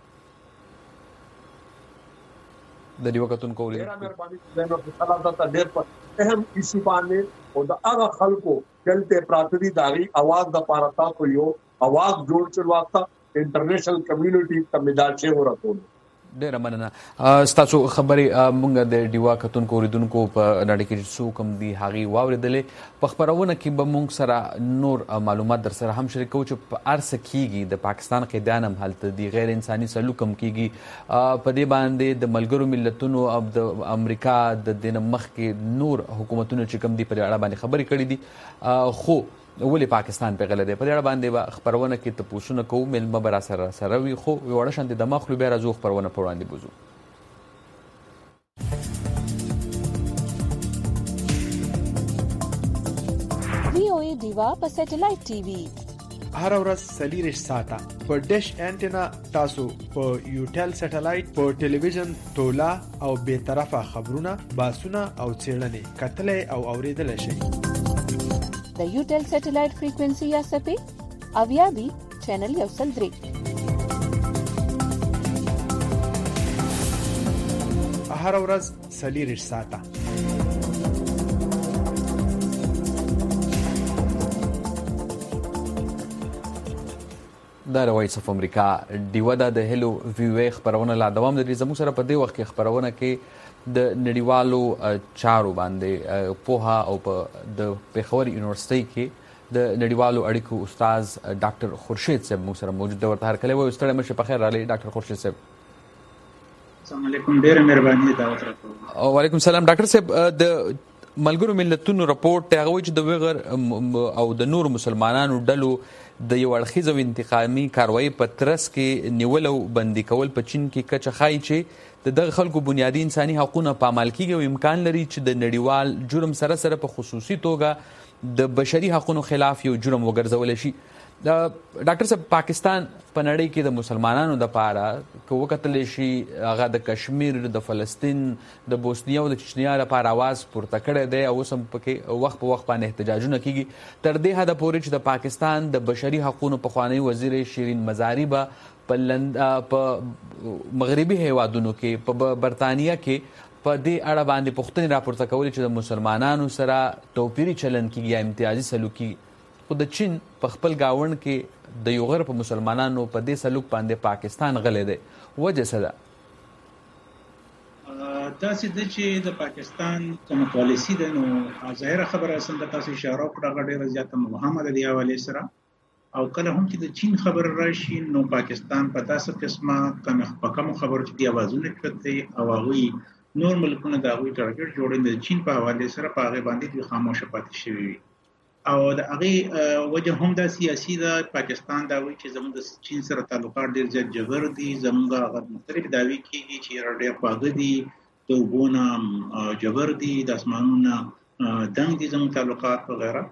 د دې وختونکو ډیره مهرباني زموږ په سلام ته ډیر په اهم ایشو باندې او د هغه خلکو دلته پراتري داغي आवाज د پاره تاسو یو आवाज جوړ چل واسطه انټرنیشنل کمیونټي ته مداچې ورکول ډیره مننه ستاسو خبرې مونږ د ډیوا کتونکو اوریدونکو په نړۍ کې څو کم دي هغه واوریدلې په خبرونه کې به مونږ سره نور معلومات در سره هم شریکو چې په ارسه کیږي د پاکستان قیدیان هم حالت دي غیر انساني سلوک هم کیږي په دې باندې د ملګرو ملتونو او د امریکا د دین مخ کې نور حکومتونو چې کم دي په اړه باندې خبرې کړې دي خو ولې پاکستان په غلطه په اړه باندې خبرونه کې ته پوښتنه کوو ملمه بر سره سره وي خو وړه شانتي د مخلو به راځو خبرونه په وړاندې بوزو وی او ای دیوا په سټلایټ ټي وي هر ورځ سلیریش ساته په ډیش انټینا تاسو په یوټل سټلایټ په ټلویزیون تولا او به طرفه خبرونه باسونه او چیرنې کتلې او اوریدل شي د یوټل سټلایټ فریکوئنسي یا سپی اویا بي چینل یو سل درې هر ورځ سلیریش ساته دا وایس اف امریکا ډیوا د هلو وی خبرونه لا دوام لري زموږ سره په دې وخت کې خبرونه کې د نړیوالو چارو باندې پوها او په د پیښور یونیورسيټي کې د نړیوالو اړیکو استاد ډاکټر خورشید صاحب موږ سره موجود دی ورته هر کله وایو ستړي مشه په خیر رالی ډاکټر خورشید صاحب السلام علیکم ډیره مهرباني دعوت راکړو وعلیکم السلام ډاکټر صاحب د ملګرو ملتونو رپورټ هغه وایي چې د ویغر او د نور مسلمانانو ډلو د یو اړخیزو انتقامي کاروایی په ترڅ کې نیول او بندي کول په چین کې کچه خای چې د دغه خلکو بنیادی انساني حقوقونه په عمل کېږي او امکان لري چې د نړیوال جرم سره سره په خصوصي توګه د بشري حقوقو خلاف یو جرم وګرځول شي ډاکټر صاحب پاکستان په نړۍ کې د مسلمانانو د پاره کو وکتل شي هغه د کشمیر د فلسطین د بوسنیا او د چچنیا لپاره आवाज پورته کړی دی او سم پکې وخت په وخت باندې احتجاجونه کیږي تر دې حد پورې چې د پاکستان د بشري حقوقو په خوانی وزیر شیرین مزاری به په مغربي هیوادونو کې په برتانیا کې په دې اړه باندې پوښتنې راپورته کولې چې د مسلمانانو سره توپیری چلن کیږي یا امتیازي سلوک کیږي خو د چین په خپل گاون کې د یو غیر په مسلمانانو په دې سلوک باندې پاکستان غلې دی وجه څه ده دا چې د چې د پاکستان کوم پالیسی ده نو ظاهره خبره څنګه تاسو اشاره وکړه ډیره زیاته مبهمه ده دی حواله سره او کله هم چې د چین خبر راشي نو پاکستان په تاسو قسمه کوم کوم خبر چې دی اوازونه کړي او هغه نور ملکونه دا وی ټارګټ جوړین د چین په حواله سره په هغه باندې د خاموشه پاتې شوی او د هغه وجه هم د سیاسي د پاکستان دا وی چې زموږ د چین سره تعلقات ډیر زیات جبر دي زموږ هغه مختلف داوی کیږي چې ډیر خواږه دي د وبونه جبر دي د اسمانونو دنګ دي زموږ تعلقات وغیرہ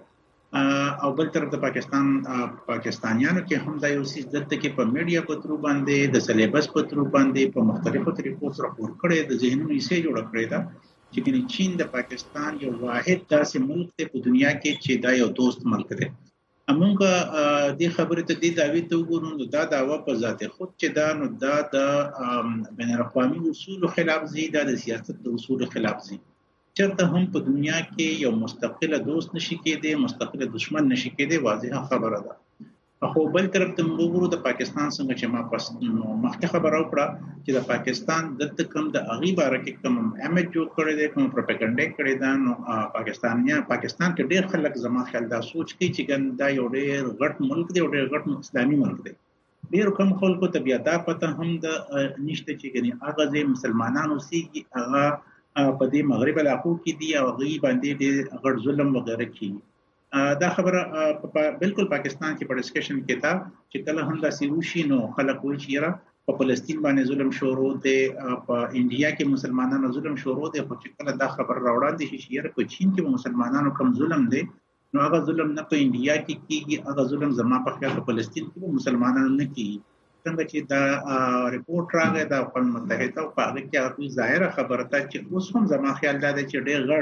او بل طرف د پاکستان پاکستانیانو کې هم دا یو څه دلته کې په میډیا په تر باندې د سلیبس په تر باندې په مختلفو طریقو سره خور کړي د ذهنونو یې جوړ کړی دا چې کله چین د پاکستان یو واحد داسې ملک دی په دنیا کې چې دا یو دوست ملک دی امونګه د خبرې ته د داوی ته وګورو دا داوا په ذات خود چې دا نو دا د بین الاقوامي اصول خلاف زی دا د سیاست د اصول خلاف زی چرته هم په دنیا کې یو مستقله دوست نشي کېدی مستقله دشمن نشي کېدی واضحه خبره ده خو بل طرف ته موږ د پاکستان څنګه چې ما پس مخکې خبره وکړه چې د پاکستان د کم د اغي باره کې کوم امیج جوړ کړی دی کوم پروپاګاندا کړی دا نو پاکستانیا پاکستان کې ډېر خلک زما خیال دا سوچ کوي چې ګندا یو ډېر غټ ملک دی او ډېر غټ اسلامي ملک دی ډېر کم خلکو ته بیا دا پته هم د نشته چې ګني هغه ځای مسلمانانو سي هغه په دې مغرب علاقو کې دی او غي باندې د غړ ظلم وغیرہ کې دا خبره بالکل پاکستان کې په ډسکشن کې تا چې کله هم دا سیوشي نو خلک وایي چې په فلسطین باندې ظلم شروع دی په انډیا کې مسلمانانو ظلم شروع دی خو چې کله دا خبر راوړاندې شي چې په چین کې مسلمانانو کم ظلم دی نو هغه ظلم نه په انډیا کې کیږي هغه ظلم زما په خیال په فلسطین کې مسلمانانو نه کیږي څنګه چې دا ریپورت راغی د اقوام متحده او په هغه کې هغه ظاهره خبره ده چې اوس هم زما خیال ده چې ډېر غړ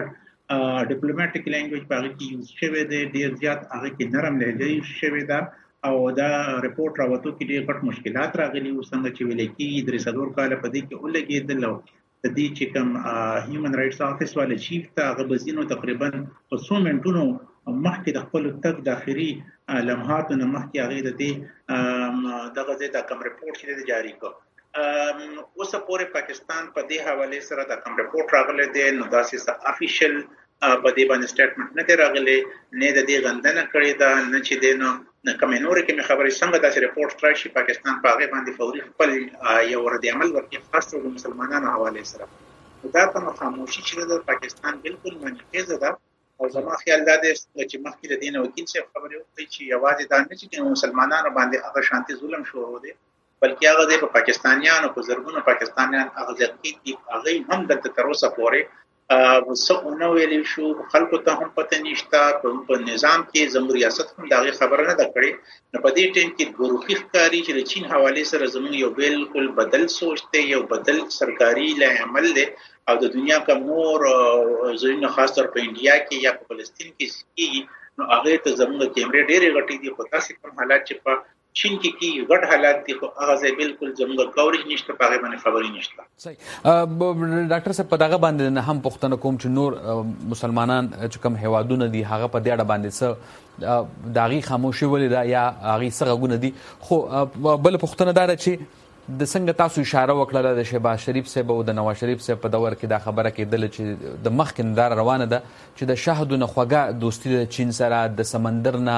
ډیپلوماټیک لینګویج په هغه کې یوز شوی دی، ډیر زیات هغه کې نرم لهجه یوز شوی ده او دا رپورت راوته کې ډیر غټ مشکلات راغلي او څنګه چې ویل کېږي درې څلور کاله په دې کې ولګېدل او د دې چې کوم هیومن رائټس افیس والے چیف ته هغه بزینو تقریبا په څو منټونو مخکې د خپل تک داخلي لمحاتو نه مخکې هغه د دې دغه د کوم رپورت چې جاری کړ. اوس پورې پاکستان په دې حواله سره د کوم رپورت راغلی دی نو داسې افیشل په دې باندې سټیټمنټ نه دی راغلی، نه د دې غندنه کړې ده، نه چې دی نو کومې نورې کومې خبرې څنګه داسې رپورټ راشي پاکستان په هغې باندې فوري خپل یو رد عمل وکړي، خاص د مسلمانانو حوالې سره. دا په خاموشي چې د پاکستان بالکل منقضه ده او زما خیال دا دی چې مخکې د دې نه وکیل صاحب خبرې وکړي چې یوازې دا نه چې مسلمانانو باندې هغه شانتي ظلم شروع دی بلکې هغه د پاکستانیانو په زرګونو پاکستانیان هغه ځکه دي هغه هم د تر اوسه پورې وسونه ویل شو خلکو ته هم پته نشته په نظام کې زموږ ریاست هم دا خبره نه ده کړې. نو په دې ټیم کې ګروخي ښکاری چې د چین حواله سره زموږ یو بالکل بدل سوچ دی، یو بدل سرکاري عمل دی او د دنیا کوم نور ځینې خاص طور په انډیا کې یا په فلسطین کې کې نو هغه ته زموږ کیمرې ډېرې غټې دي، خو تاسو کوم حالات چې په چین کې کې غټ حالات دي خو هغه ځای بالکل زموږ کورج نشته، په هغه باندې خبرې نشته. صحیح ډاکټر صاحب په دغه باندې هم پوښتنه کوم چې نور مسلمانان چې کوم هیوادونه دي هغه په دې اړه باندې څه داغي خاموشي ولې دا یا هغه څه غوونه دي، خو بل پوښتنه دا چې د څنګه تاسو اشاره وکړه د شهباز شریف صاحب او د نواز شریف صاحب په دور کې دا خبره کېدل چې د مخکې دار روانه ده چې د شهد نه خوږه دوستي د چین سره د سمندر نه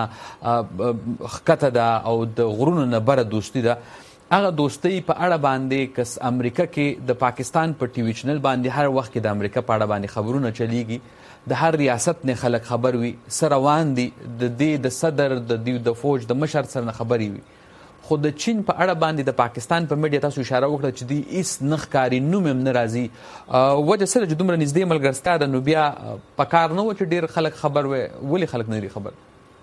خکته ده او د غرونو نه بره دوستي ده. هغه دوستي په اړه باندې کس امریکا کې د پاکستان په ټي وي چینل باندې هر وخت کې د امریکا په اړه باندې خبرونه چلیږي، د هر ریاست نه خلک خبر وي سره روان دي، د دې د صدر د دې د فوج د مشر سره خبري وي، خو د چین په اړه باندې د پاکستان په میډیا تاسو اشاره وکړه چې دی اس نخکاری نوم هم ناراضي وجه سره چې دومره نږدې ملګرستا ده نو بیا په کار نه و چې ډیر خلک خبر وي، ولې خلک نه لري خبر؟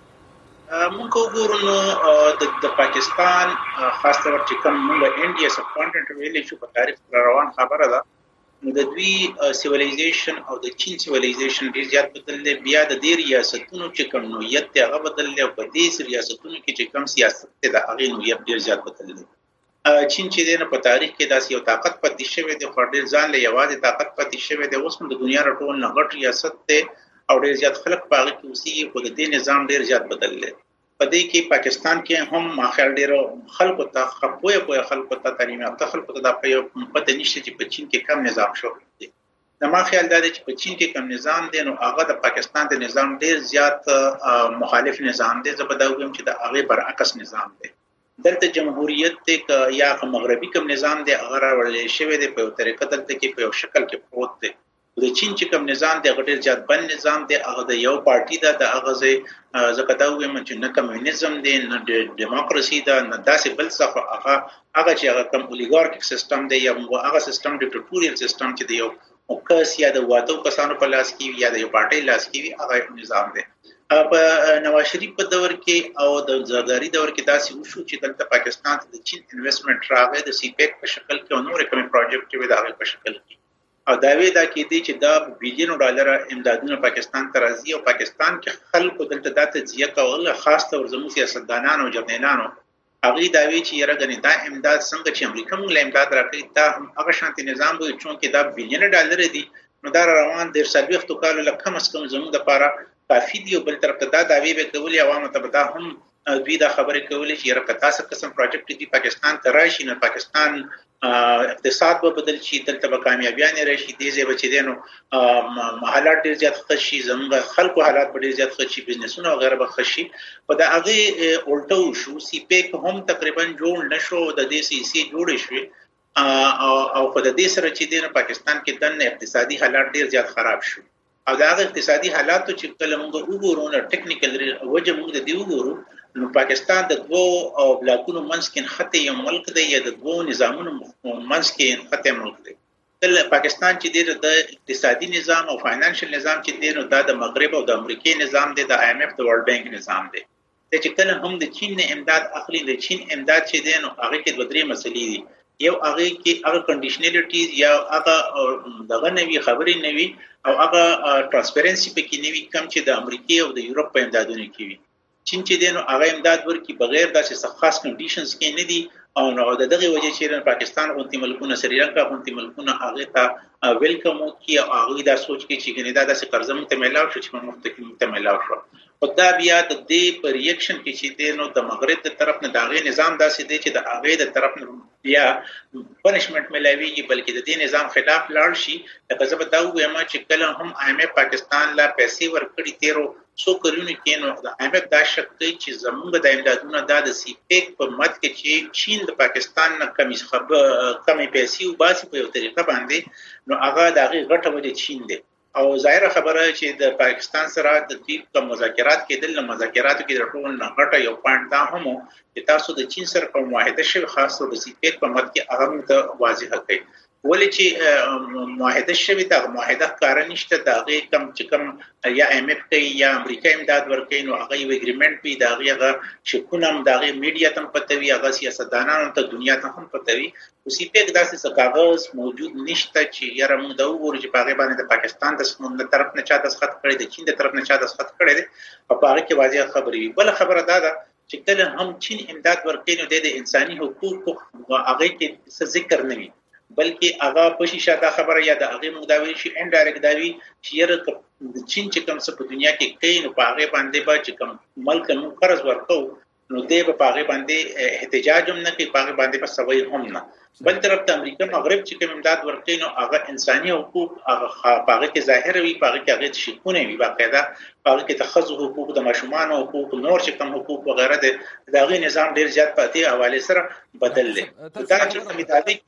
موږ وګورو د پاکستان خاص طور چې کوم موږ انډیا سب کانټینټ ویلې شو په تاریخ روان خبره ده نو د دوی سیویلایزیشن او د چین سیویلایزیشن ډیر زیات بدل دی، بیا د دې ریاستونو چې کوم نوعیت دی هغه بدل دی او په دې ریاستونو کې چې کوم سیاست دی د هغې نوعیت ډیر زیات بدل دی. چین چې دی نو په تاریخ کې داسې یو طاقت پاتې شوی دی، خو ډیر ځان له یوازې طاقت پاتې شوی دی، اوس هم د دنیا راټول نه غټ ریاست دی او ډیر زیات خلک په هغه کې اوسېږي، خو د دې نظام ډیر زیات بدل دی. په دې کې پاکستان کې هم ماخیل ډیرو خلکو ته خپوی پوی خلکو ته تعلیم یافته خلکو ته د پته نشته چې په چین کې کم نظام شو دی. د ما خیال دا دی چې په چین کې کم نظام دی نو هغه د پاکستان د نظام ډیر زیات مخالف نظام دی، زه به دا وایم چې د هغې برعکس نظام دی. دلته جمهوریت دی یا مغربي کم نظام دی هغه راوړل شوی دی په یو طریقه دلته کې په یو شکل کې پروت دی. د چین چې کوم نظام دی هغه ډیر زیات بند نظام دی، هغه د یو پارټي ده، د هغه ځای ځکه دا وایم چې نه کمیونیزم دی نه ډیموکراسي ده نه داسې بل څه، هغه هغه چې هغه کوم اولیګارکیک سیستم دی یا هغه سیستم ډیکټاټوریل سیستم چې د یو کس یا د واده کسانو په لاس کې یا د یو پارټي لاس کې وي هغه نظام دی. په نواز شریف په دور کې او د زرداری دور کې داسې وشو چې دلته پاکستان ته د چین انویسټمنټ راغی د سی پیک په شکل کې او نور کوم پروجیکټ چې د هغه په شکل کې او داوی دا کې دي چې دا بلین ډالر امدادونه پاکستان ته راځي او پاکستان کې خلکو دلته د تجزیه کول خاص تور زموږ سیاستدانانو او جنرالانو هغه داوی چې یره غنی دا امداد څنګه چې امریکا موږ له امداد راکړي دا هغه شانتي نظام وي چې دا بلین ډالر دي نو دا روان د سلويخت کالو لکه کم از کم زموږ لپاره کافي دی. بل طرف ته دا داوی به کولې عوامو ته دا هم دوی دا خبرې کولې چې یره کتا څه قسم پروجیکټ دی پاکستان ته راشي نه پاکستان اقتصاد به بدل شي، دلته به کامیابیان راشي، دې ځای به چې دی نو حالات ډېر زیات ښه شي، زموږ خلکو حالات به ډېر زیات ښه شي، بزنسونه وغیره به ښه شي. په د هغې الټه وشو، سی پیک هم تقریبا جوړ نه شو، د دې سیسې جوړې شوې او په د دې سره چې دی نو پاکستان کې دننه اقتصادي حالات ډېر زیات خراب شو او د هغه اقتصادي حالاتو چې کله موږ وګورو نو ټیکنیکل وجه موږ د دې وګورو نو پاکستان د دوو بلاکونو منځ کې نښتې یو ملک دی یا د دوو نظامونو منځ کې نښتې ملک دی. کله پاکستان چې دی د اقتصادي نظام او فاینانشل نظام چې دی نو دا د مغرب او د امریکای نظام دی، د آی ایم ایف د ورلد بانک نظام دی. چې کله هم د چین نه امداد اخلي، د چین امداد چې دی نو هغه کې دوه درې مسلې دي. یو هغه کې هغه کنډیشنالټیز یا هغه دغه نوی خبرې نوی او هغه ترانسپیرنسي پکې نوی کم چې د امریکا او د یورپ په امدادونو کې وي. چین چې دینو هغه امداد ورکړي بغیر داسې خاص کنډیشنز کې نه دي او نو د دغه وجه چې پاکستان غونډې ملکونه سریلانکا غونډې ملکونه هغه ته ویلکم وکړي او هغه دا سوچ کې چې ګنې دا داسې قرضه مت ملاو شو چې مختکم ته ملاو شو. او دا بیا د دې پر ریاکشن کې چې دینو د مغرب د طرف نه داغه نظام داسې دی چې د هغه د طرف نه بیا پنشمنت ملاويږي بلکې د دې نظام خلاف لاړ شي. لکه زه به دا وایم چې کله هم ایم ایف پاکستان لا پیسې ورکړي تیرو سو کلونو کې نو د ایم ایف دا شک کوي چې زموږ د امدادونو د سی پیک په مد کې چې چین د پاکستان نه کمی خبر کمی پیسې او باسي په یو طریقه باندې نو هغه دغه غټه وجه چین دی. او ظاهره خبره چې د پاکستان سره د دې کوم مذاکرات کېدل نو مذاکراتو کې د ټول نه غټه یو پوینټ دا هم چې تاسو د چین سره په معاهده شوی خاص د سی پیک په مد کې هغه ته واضح کوي ولې چې معاهده شوی دا معاهده کار نشته دا غي کم چې کم یا ایم ایف کوي یا امریکا امداد ورکوي نو هغه یو اګریمنت وي دا هغه شکونم دا غي میډیا تم پتوي هغه سیاستدانانو ته دنیا ته هم پتوي اوسې په داسې څه کاغذ موجود نشته چې یاره موږ دا وګورو چې په هغه باندې د پاکستان د سمون طرف نه چا دسخط کړی د چین د طرف نه چا دسخط کړی دی او په هغه کې واضح خبرې وي. بل خبره دا ده چې کله هم چین امداد ورکوي نو د انساني حقوقو هغه کې څه ذکر نه وي بلکې هغه په شیشه دا خبره یا د هغه مقداوی شي انډایرکټ داوی چې یره د چین چې کوم څه په دنیا کې کوي نو په هغه باندې به چې کوم ملک نو قرض ورکو نو دې په هغه باندې احتجاج هم نه کوي په هغه باندې په سوي هم نه. بل طرف ته امریکا مغرب چې کوم امداد ورکوي نو هغه انساني حقوق هغه په هغه کې ظاهر وي په هغه کې هغه شکونه وي باقاعده په هغه کې تخصص حقوق د ماشومان او حقوق نور چې کوم حقوق وغیرہ د هغه نظام ډیر زیات پاتې حواله سره بدل لې. دا چې کوم ادارې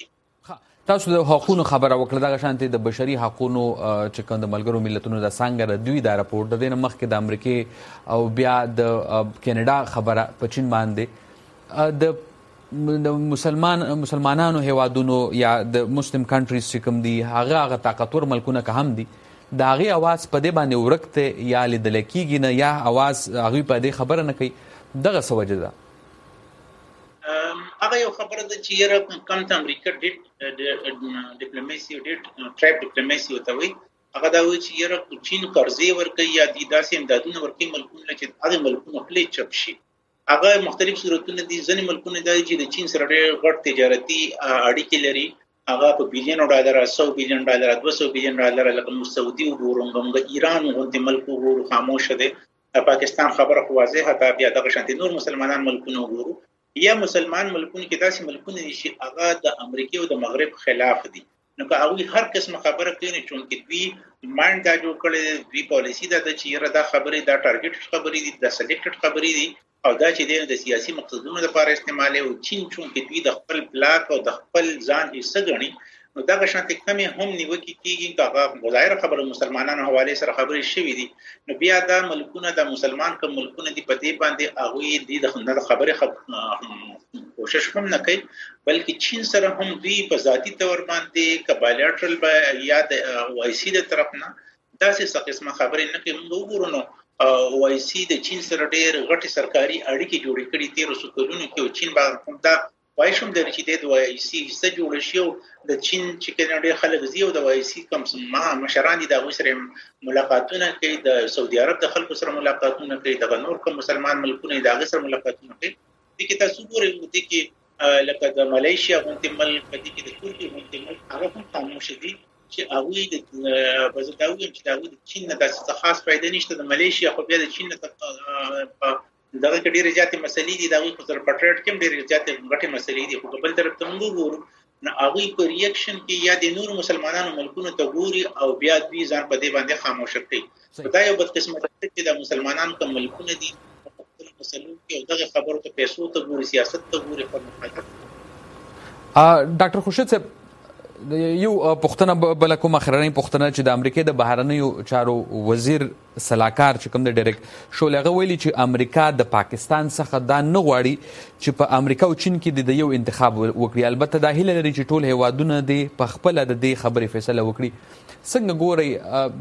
تاسو د حقوقو خبره وکړه د شانتي د بشري حقوقو چې کوم د ملګرو ملتونو د څنګه دوی دا راپورټ د دې مخکې د امریکا او بیا د کینیډا خبره په چین باندې د مسلمان مسلمانانو هیوادونو یا د مسلم کنټریز چې کوم دي هغه هغه طاقتور ملکونه که هم دي دا هغه आवाज په دې باندې ورکته یا لیدل کېږي نه یا आवाज هغه په دې خبره نه کوي دغه سوجه ده. هغه یو خبره ده چې یره کم ته امریکا ډیټ ډیپلوماسي ډیټ ټریپ ډیپلوماسي وتوي هغه دا وایي چې یره چین قرضې ورکوي یا د داسې امدادونه ورکوي ملکونه چې هغه ملکونه خپل چپ شي. هغه مختلف صورتونه دي ځینې ملکونه دي چې د چین سره ډېر غټ تجارتي اړیکې لري هغه په بلین ډالر سو بلین ډالر دوه سوه بلین ډالر لکه سعودي وګورم ایران غونډې ملک وګورو خاموش دي پاکستان خبره خو واضحه ده بیا دغه شانتي نور مسلمانان ملکونه وګورو یا مسلمان ملکونه کې داسې ملکونه دي چې هغه د امریکا او د مغرب خلاف دي نو که هغه هر قسم خبره کوي نه چون کې دوی ماند دا جوړ کړي دوی پالیسی دا چې یره دا خبره دا ټارګټ خبرې دي دا سلیکټډ خبرې دي او دا چې د سیاسي مقصدونو لپاره استعمال او چین چون کې دوی د خپل بلاک او د خپل ځان حصہ غني نو دا شانتي کمی هم نیوکه کیږي هغه مظاهره خبره مسلمانانو حواله سره خبرې شوې دي نو بیا دا ملکونه د مسلمان کوم ملکونه دي په دې باندې هغه دي د خبره کوشش هم نه کوي بلکې چین سره هم دوی په ذاتی تور باندې کبایلټرل یا د وایسی د طرف نه داسې څه قسمه خبرې نه کوي موږ وګورو او آی سی د چین سره ډېر غټي سرکاري اړیکې جوړې کړې تیر څو کلونو کې چین باندې دا وای شوم د چې د آی سی حصہ جوړ شو د چین چې کینډا خلک زیو د آی سی کوم ما مشران دي د سره ملاقاتونه کوي د سعودي عرب د خلکو سره ملاقاتونه کوي د نور کوم مسلمان ملکونه د سره ملاقاتونه کوي د کې تاسو ګورئ د کې لکه د ماليشیا غونډې ملک د کې د ترکیه غونډې ملک هغه هم خاموش دي چې هغه د بازداوی چې د چین نه د خاص فائدې نشته د ماليشیا خو بیا د چین نه دغه ډېرې زیاتې مسلې دي دغه خو سره پټریټ کې ډېرې زیاتې غټې مسلې دي خو بل طرف ته موږ ګورو نو هغه په ریاکشن کې یا د نور مسلمانانو ملکونو ته ګوري او بیا دوی ځان په دې باندې خاموش کوي دا یو بد قسمت دی چې د مسلمانانو کوم ملکونه دي په مسلو کې دغه خبرو ته پیسو ته ګوري سیاست ته ګوري په مخاطب ډاکټر خورشید صاحب یو پښتنه بل کوم اخرنۍ پښتنه چې د امریکا د بهرنیو چارو وزیر سلاکار چې کوم د ډایرکټ شو لغه ویلي چې امریکا د پاکستان څخه دا نه غواړي چې په امریکا او چین کې د یو انتخاب وکړي البته دا هیله لري چې ټول هیوادونه د په خپل د دې خبرې فیصله وکړي څنګه ګوري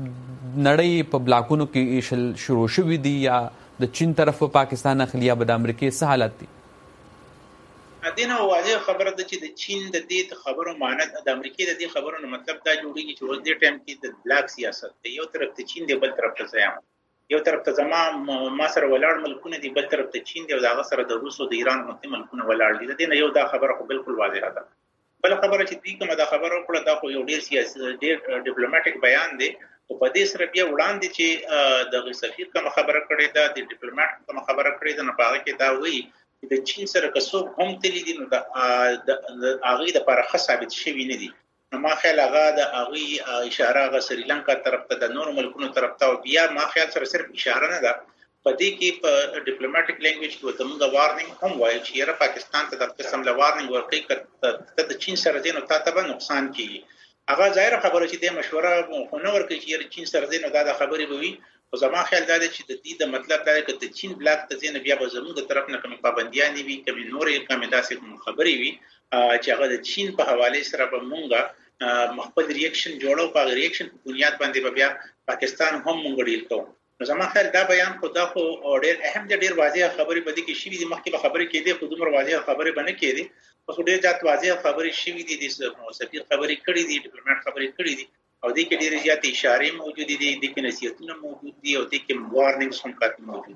نړۍ په بلاکونو کې شروع شوې دي یا د چین طرف په پاکستان اخلي یا د امریکا څه حالت دي دینه واضح خبره ده چې د چین د دې خبرو معنی د امریکای د دې خبرو نو مطلب دا جوړیږي چې ول دې ټایم کې د بلاک سیاست دی یو طرف ته چین دی بل طرف ته زیام یو طرف ته زما ما سره ولاړ ملکونه دی بل طرف ته چین دی او دا سره د روس او د ایران متي ملکونه ولاړ دي دینه یو دا خبره خو بالکل واضحه ده بل خبره چې دوی کومه دا خبره کړه دا خو یو ډیر سیاسي ډیر ډیپلوماټیک بیان دی او په دې سره بیا وړاندې چې د سفیر کوم خبره کړې ده د ډیپلوماټ کوم خبره کړې ده نه پاره کې دا وایي د چین سره کسو هم تللی دي نو د هغه د لپاره ښه ثابت شوی نه دي نو ما خیال هغه د هغه اشاره غ سریلانکا طرف ته د نور ملکونو طرف ته بیا ما خیال سره صرف اشاره نه ده په دې کې په ډیپلوماټیک لینګویج کې ته موږ وارنینګ هم وایي چې یاره پاکستان ته د قسم له وارنینګ ورکړي ته د چین سره دینو ته به نقصان کیږي هغه ظاهر خبره چې د مشوره خو نه ورکړي چې یاره چین سره دینو دا د خبرې به وي خو زما خیال دا دی چې د دې د مطلب دا دی چې د چین بلاک ته ځین بیا به زموږ د طرف نه کوم پابندیاں وي کوم نورې کوم داسې کوم خبرې وي چې هغه د چین په حواله سره به مونږه خپل ریاکشن جوړو په ریاکشن په بنیاد باندې بیا پاکستان هم مونږ ډیل کوو نو زما خیال دا بیان خو دا خو ډېر اهم دی ډېر واضح خبرې بده کې شي د مخکې به خبرې کې دي خو دومره واضح خبرې باندې کې دي خو ډېر ځات واضح خبرې شي دي د سفیر خبرې کړې دي ډیپلوماټ خبرې کړې دي او دې کې ډېرې زیاتې اشارې موجود دي د کې نصیحتونه موجود دي او د کې وارنینګز هم کاتي موجود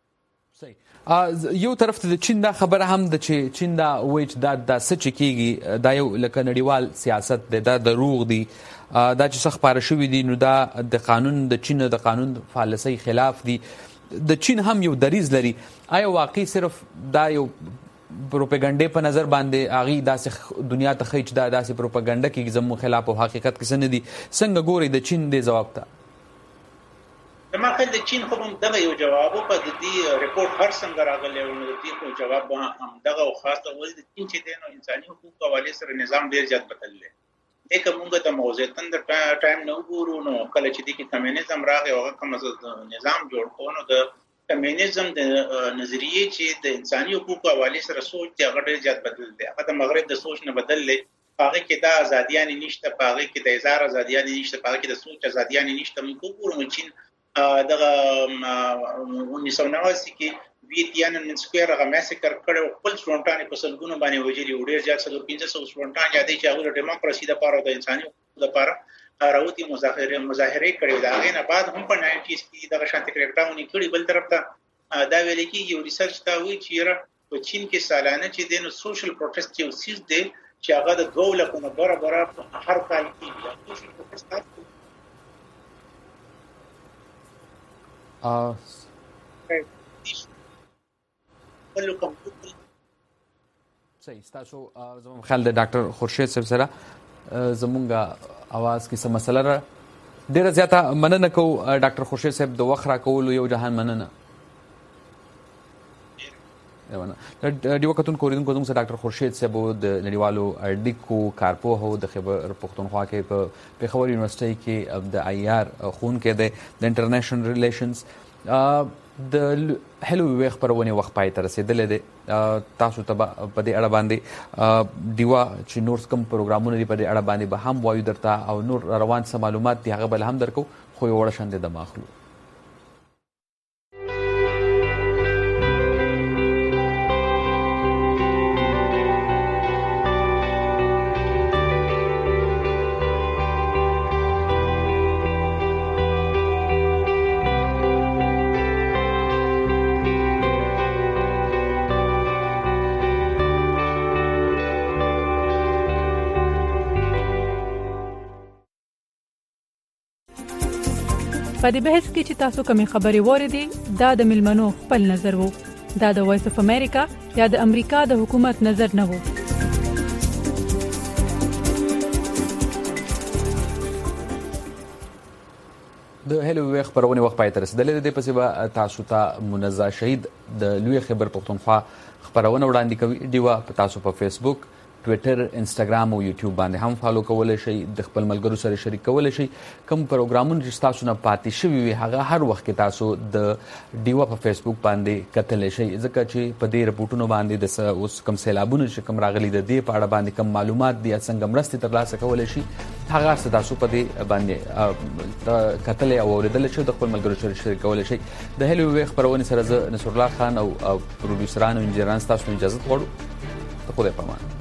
صحیح یو طرف ته د چین دا خبره هم د چې چین دا وایي چې دا د سچ کیږي دا یو لکه نړیوال سیاست دی دا دروغ دی دا چې څخه پاره شوی دی نو دا د قانون د چین د قانون فالسي خلاف دی د چین هم یو دریز لري آیا واقعي صرف دا یو پروپاګاندا په نظر باندې اغي داسې دنیا ته خېچ دا داسې پروپاګاندا کې زمو خلاف او حقیقت کې سن دي څنګه ګوري د چین د جواب ته ما خل د چین خو هم دغه یو جواب په دې ریپورت هر څنګه راغلی او د دې خو جواب هم دغه خاصه ولې د چین چې د انساني حقوقو حواله سره نظام ډیر زیات بدلل دي که موږ د موضوعتن د ټایم نو ګورو نو کله چې د کمیونیزم راغی او کوم نظام جوړ کونه د کمیونیزم د نظریه چې د انساني حقوقو حواله سره سوچ دی هغه ډیر زیات بدل دی هغه د مغرب د سوچ نه بدل دی هغه کې د ازادیان نشته هغه کې د اظهار ازادیان نشته هغه کې د سوچ ازادیان نشته موږ ګورو چې دغه انیس سو نواسی کې ویتیان من سکوير هغه میسکر کړو خپل سټونټان په سلګونو باندې وجري وړي ځکه چې پنځه سوه سټونټان یادې چې هغه ډیموکراسي د پاره د انساني حقوقو لپاره راوتی مظاهره مظاهره کړي دا غینه بعد هم په نایمټیز کې دغه شانتي کریکټاونی کړي بل طرف ته دا ویل کې یو ریسرچ تا وی چې په چین کې سالانه چې دینو سوشل پروټیست یو سیس دی چې هغه د دوه لکونو برابر هر کال کېږي سوشل پروټیست ا ولو کوم صحیح تاسو زموږ خیال د ډاکټر خورشید صاحب سره زمونږه اواز کې سم مسله را ډیره زیاته مننه کو ډاکټر خورشید صاحب د وخت را کول یو جهان مننه یوه دیو کتون کوریدونکو زموږ سره ډاکټر خورشید صاحب د نړیوالو اړیکو کارپوه د خیبر پښتونخوا کې په پېښور یونیورسيټي کې د آی آر خون کې د انټرنیشنل ریلیشنز د هلو وی خبرونه وخت پای تر رسیدلې ده تاسو ته په دې اړه باندې دیوا چې نور کوم پروګرامونه دی په دې اړه باندې به هم وایو درته او نور روان سم معلومات دی هغه بل هم درکو خو یو وړ شاندې د ماخلو په دې بحث کې چې تاسو کومې خبرې واورېدې دا د ملمنو خپل نظر وو دا د وایس اف امریکا یا د امریکا د حکومت نظر نه وو د هلو وی خبرونه وخت پای تر رسیدلې ده پسې به تاسو ته منزه شهید د لوی خبر پښتونخوا خبرونه وړاندې کوي دیوا تاسو په فیسبوک ټویټر انستګرام او یوټیوب باندې هم فالو کولای شئ د خپل ملګرو سره شریک کولای شئ کوم پروګرامونه چې تاسو نه پاتې شوي وي هغه هر وخت کې تاسو د ډیوا په فیسبوک باندې کتلی شئ ځکه چې په دې رپورټونو باندې د اوس کوم سیلابونه چې کوم راغلي د دې په اړه باندې کوم معلومات دي څنګه مرستې ترلاسه کولای شئ هغه تاسو په دې باندې کتلی او اوریدل شئ د خپل ملګرو سره شریک کولای شئ د هلو وی خبرونه سره زه نصر الله خان او پروډوسرانو انجینرانو تاسو اجازه غواړو خدای پامان.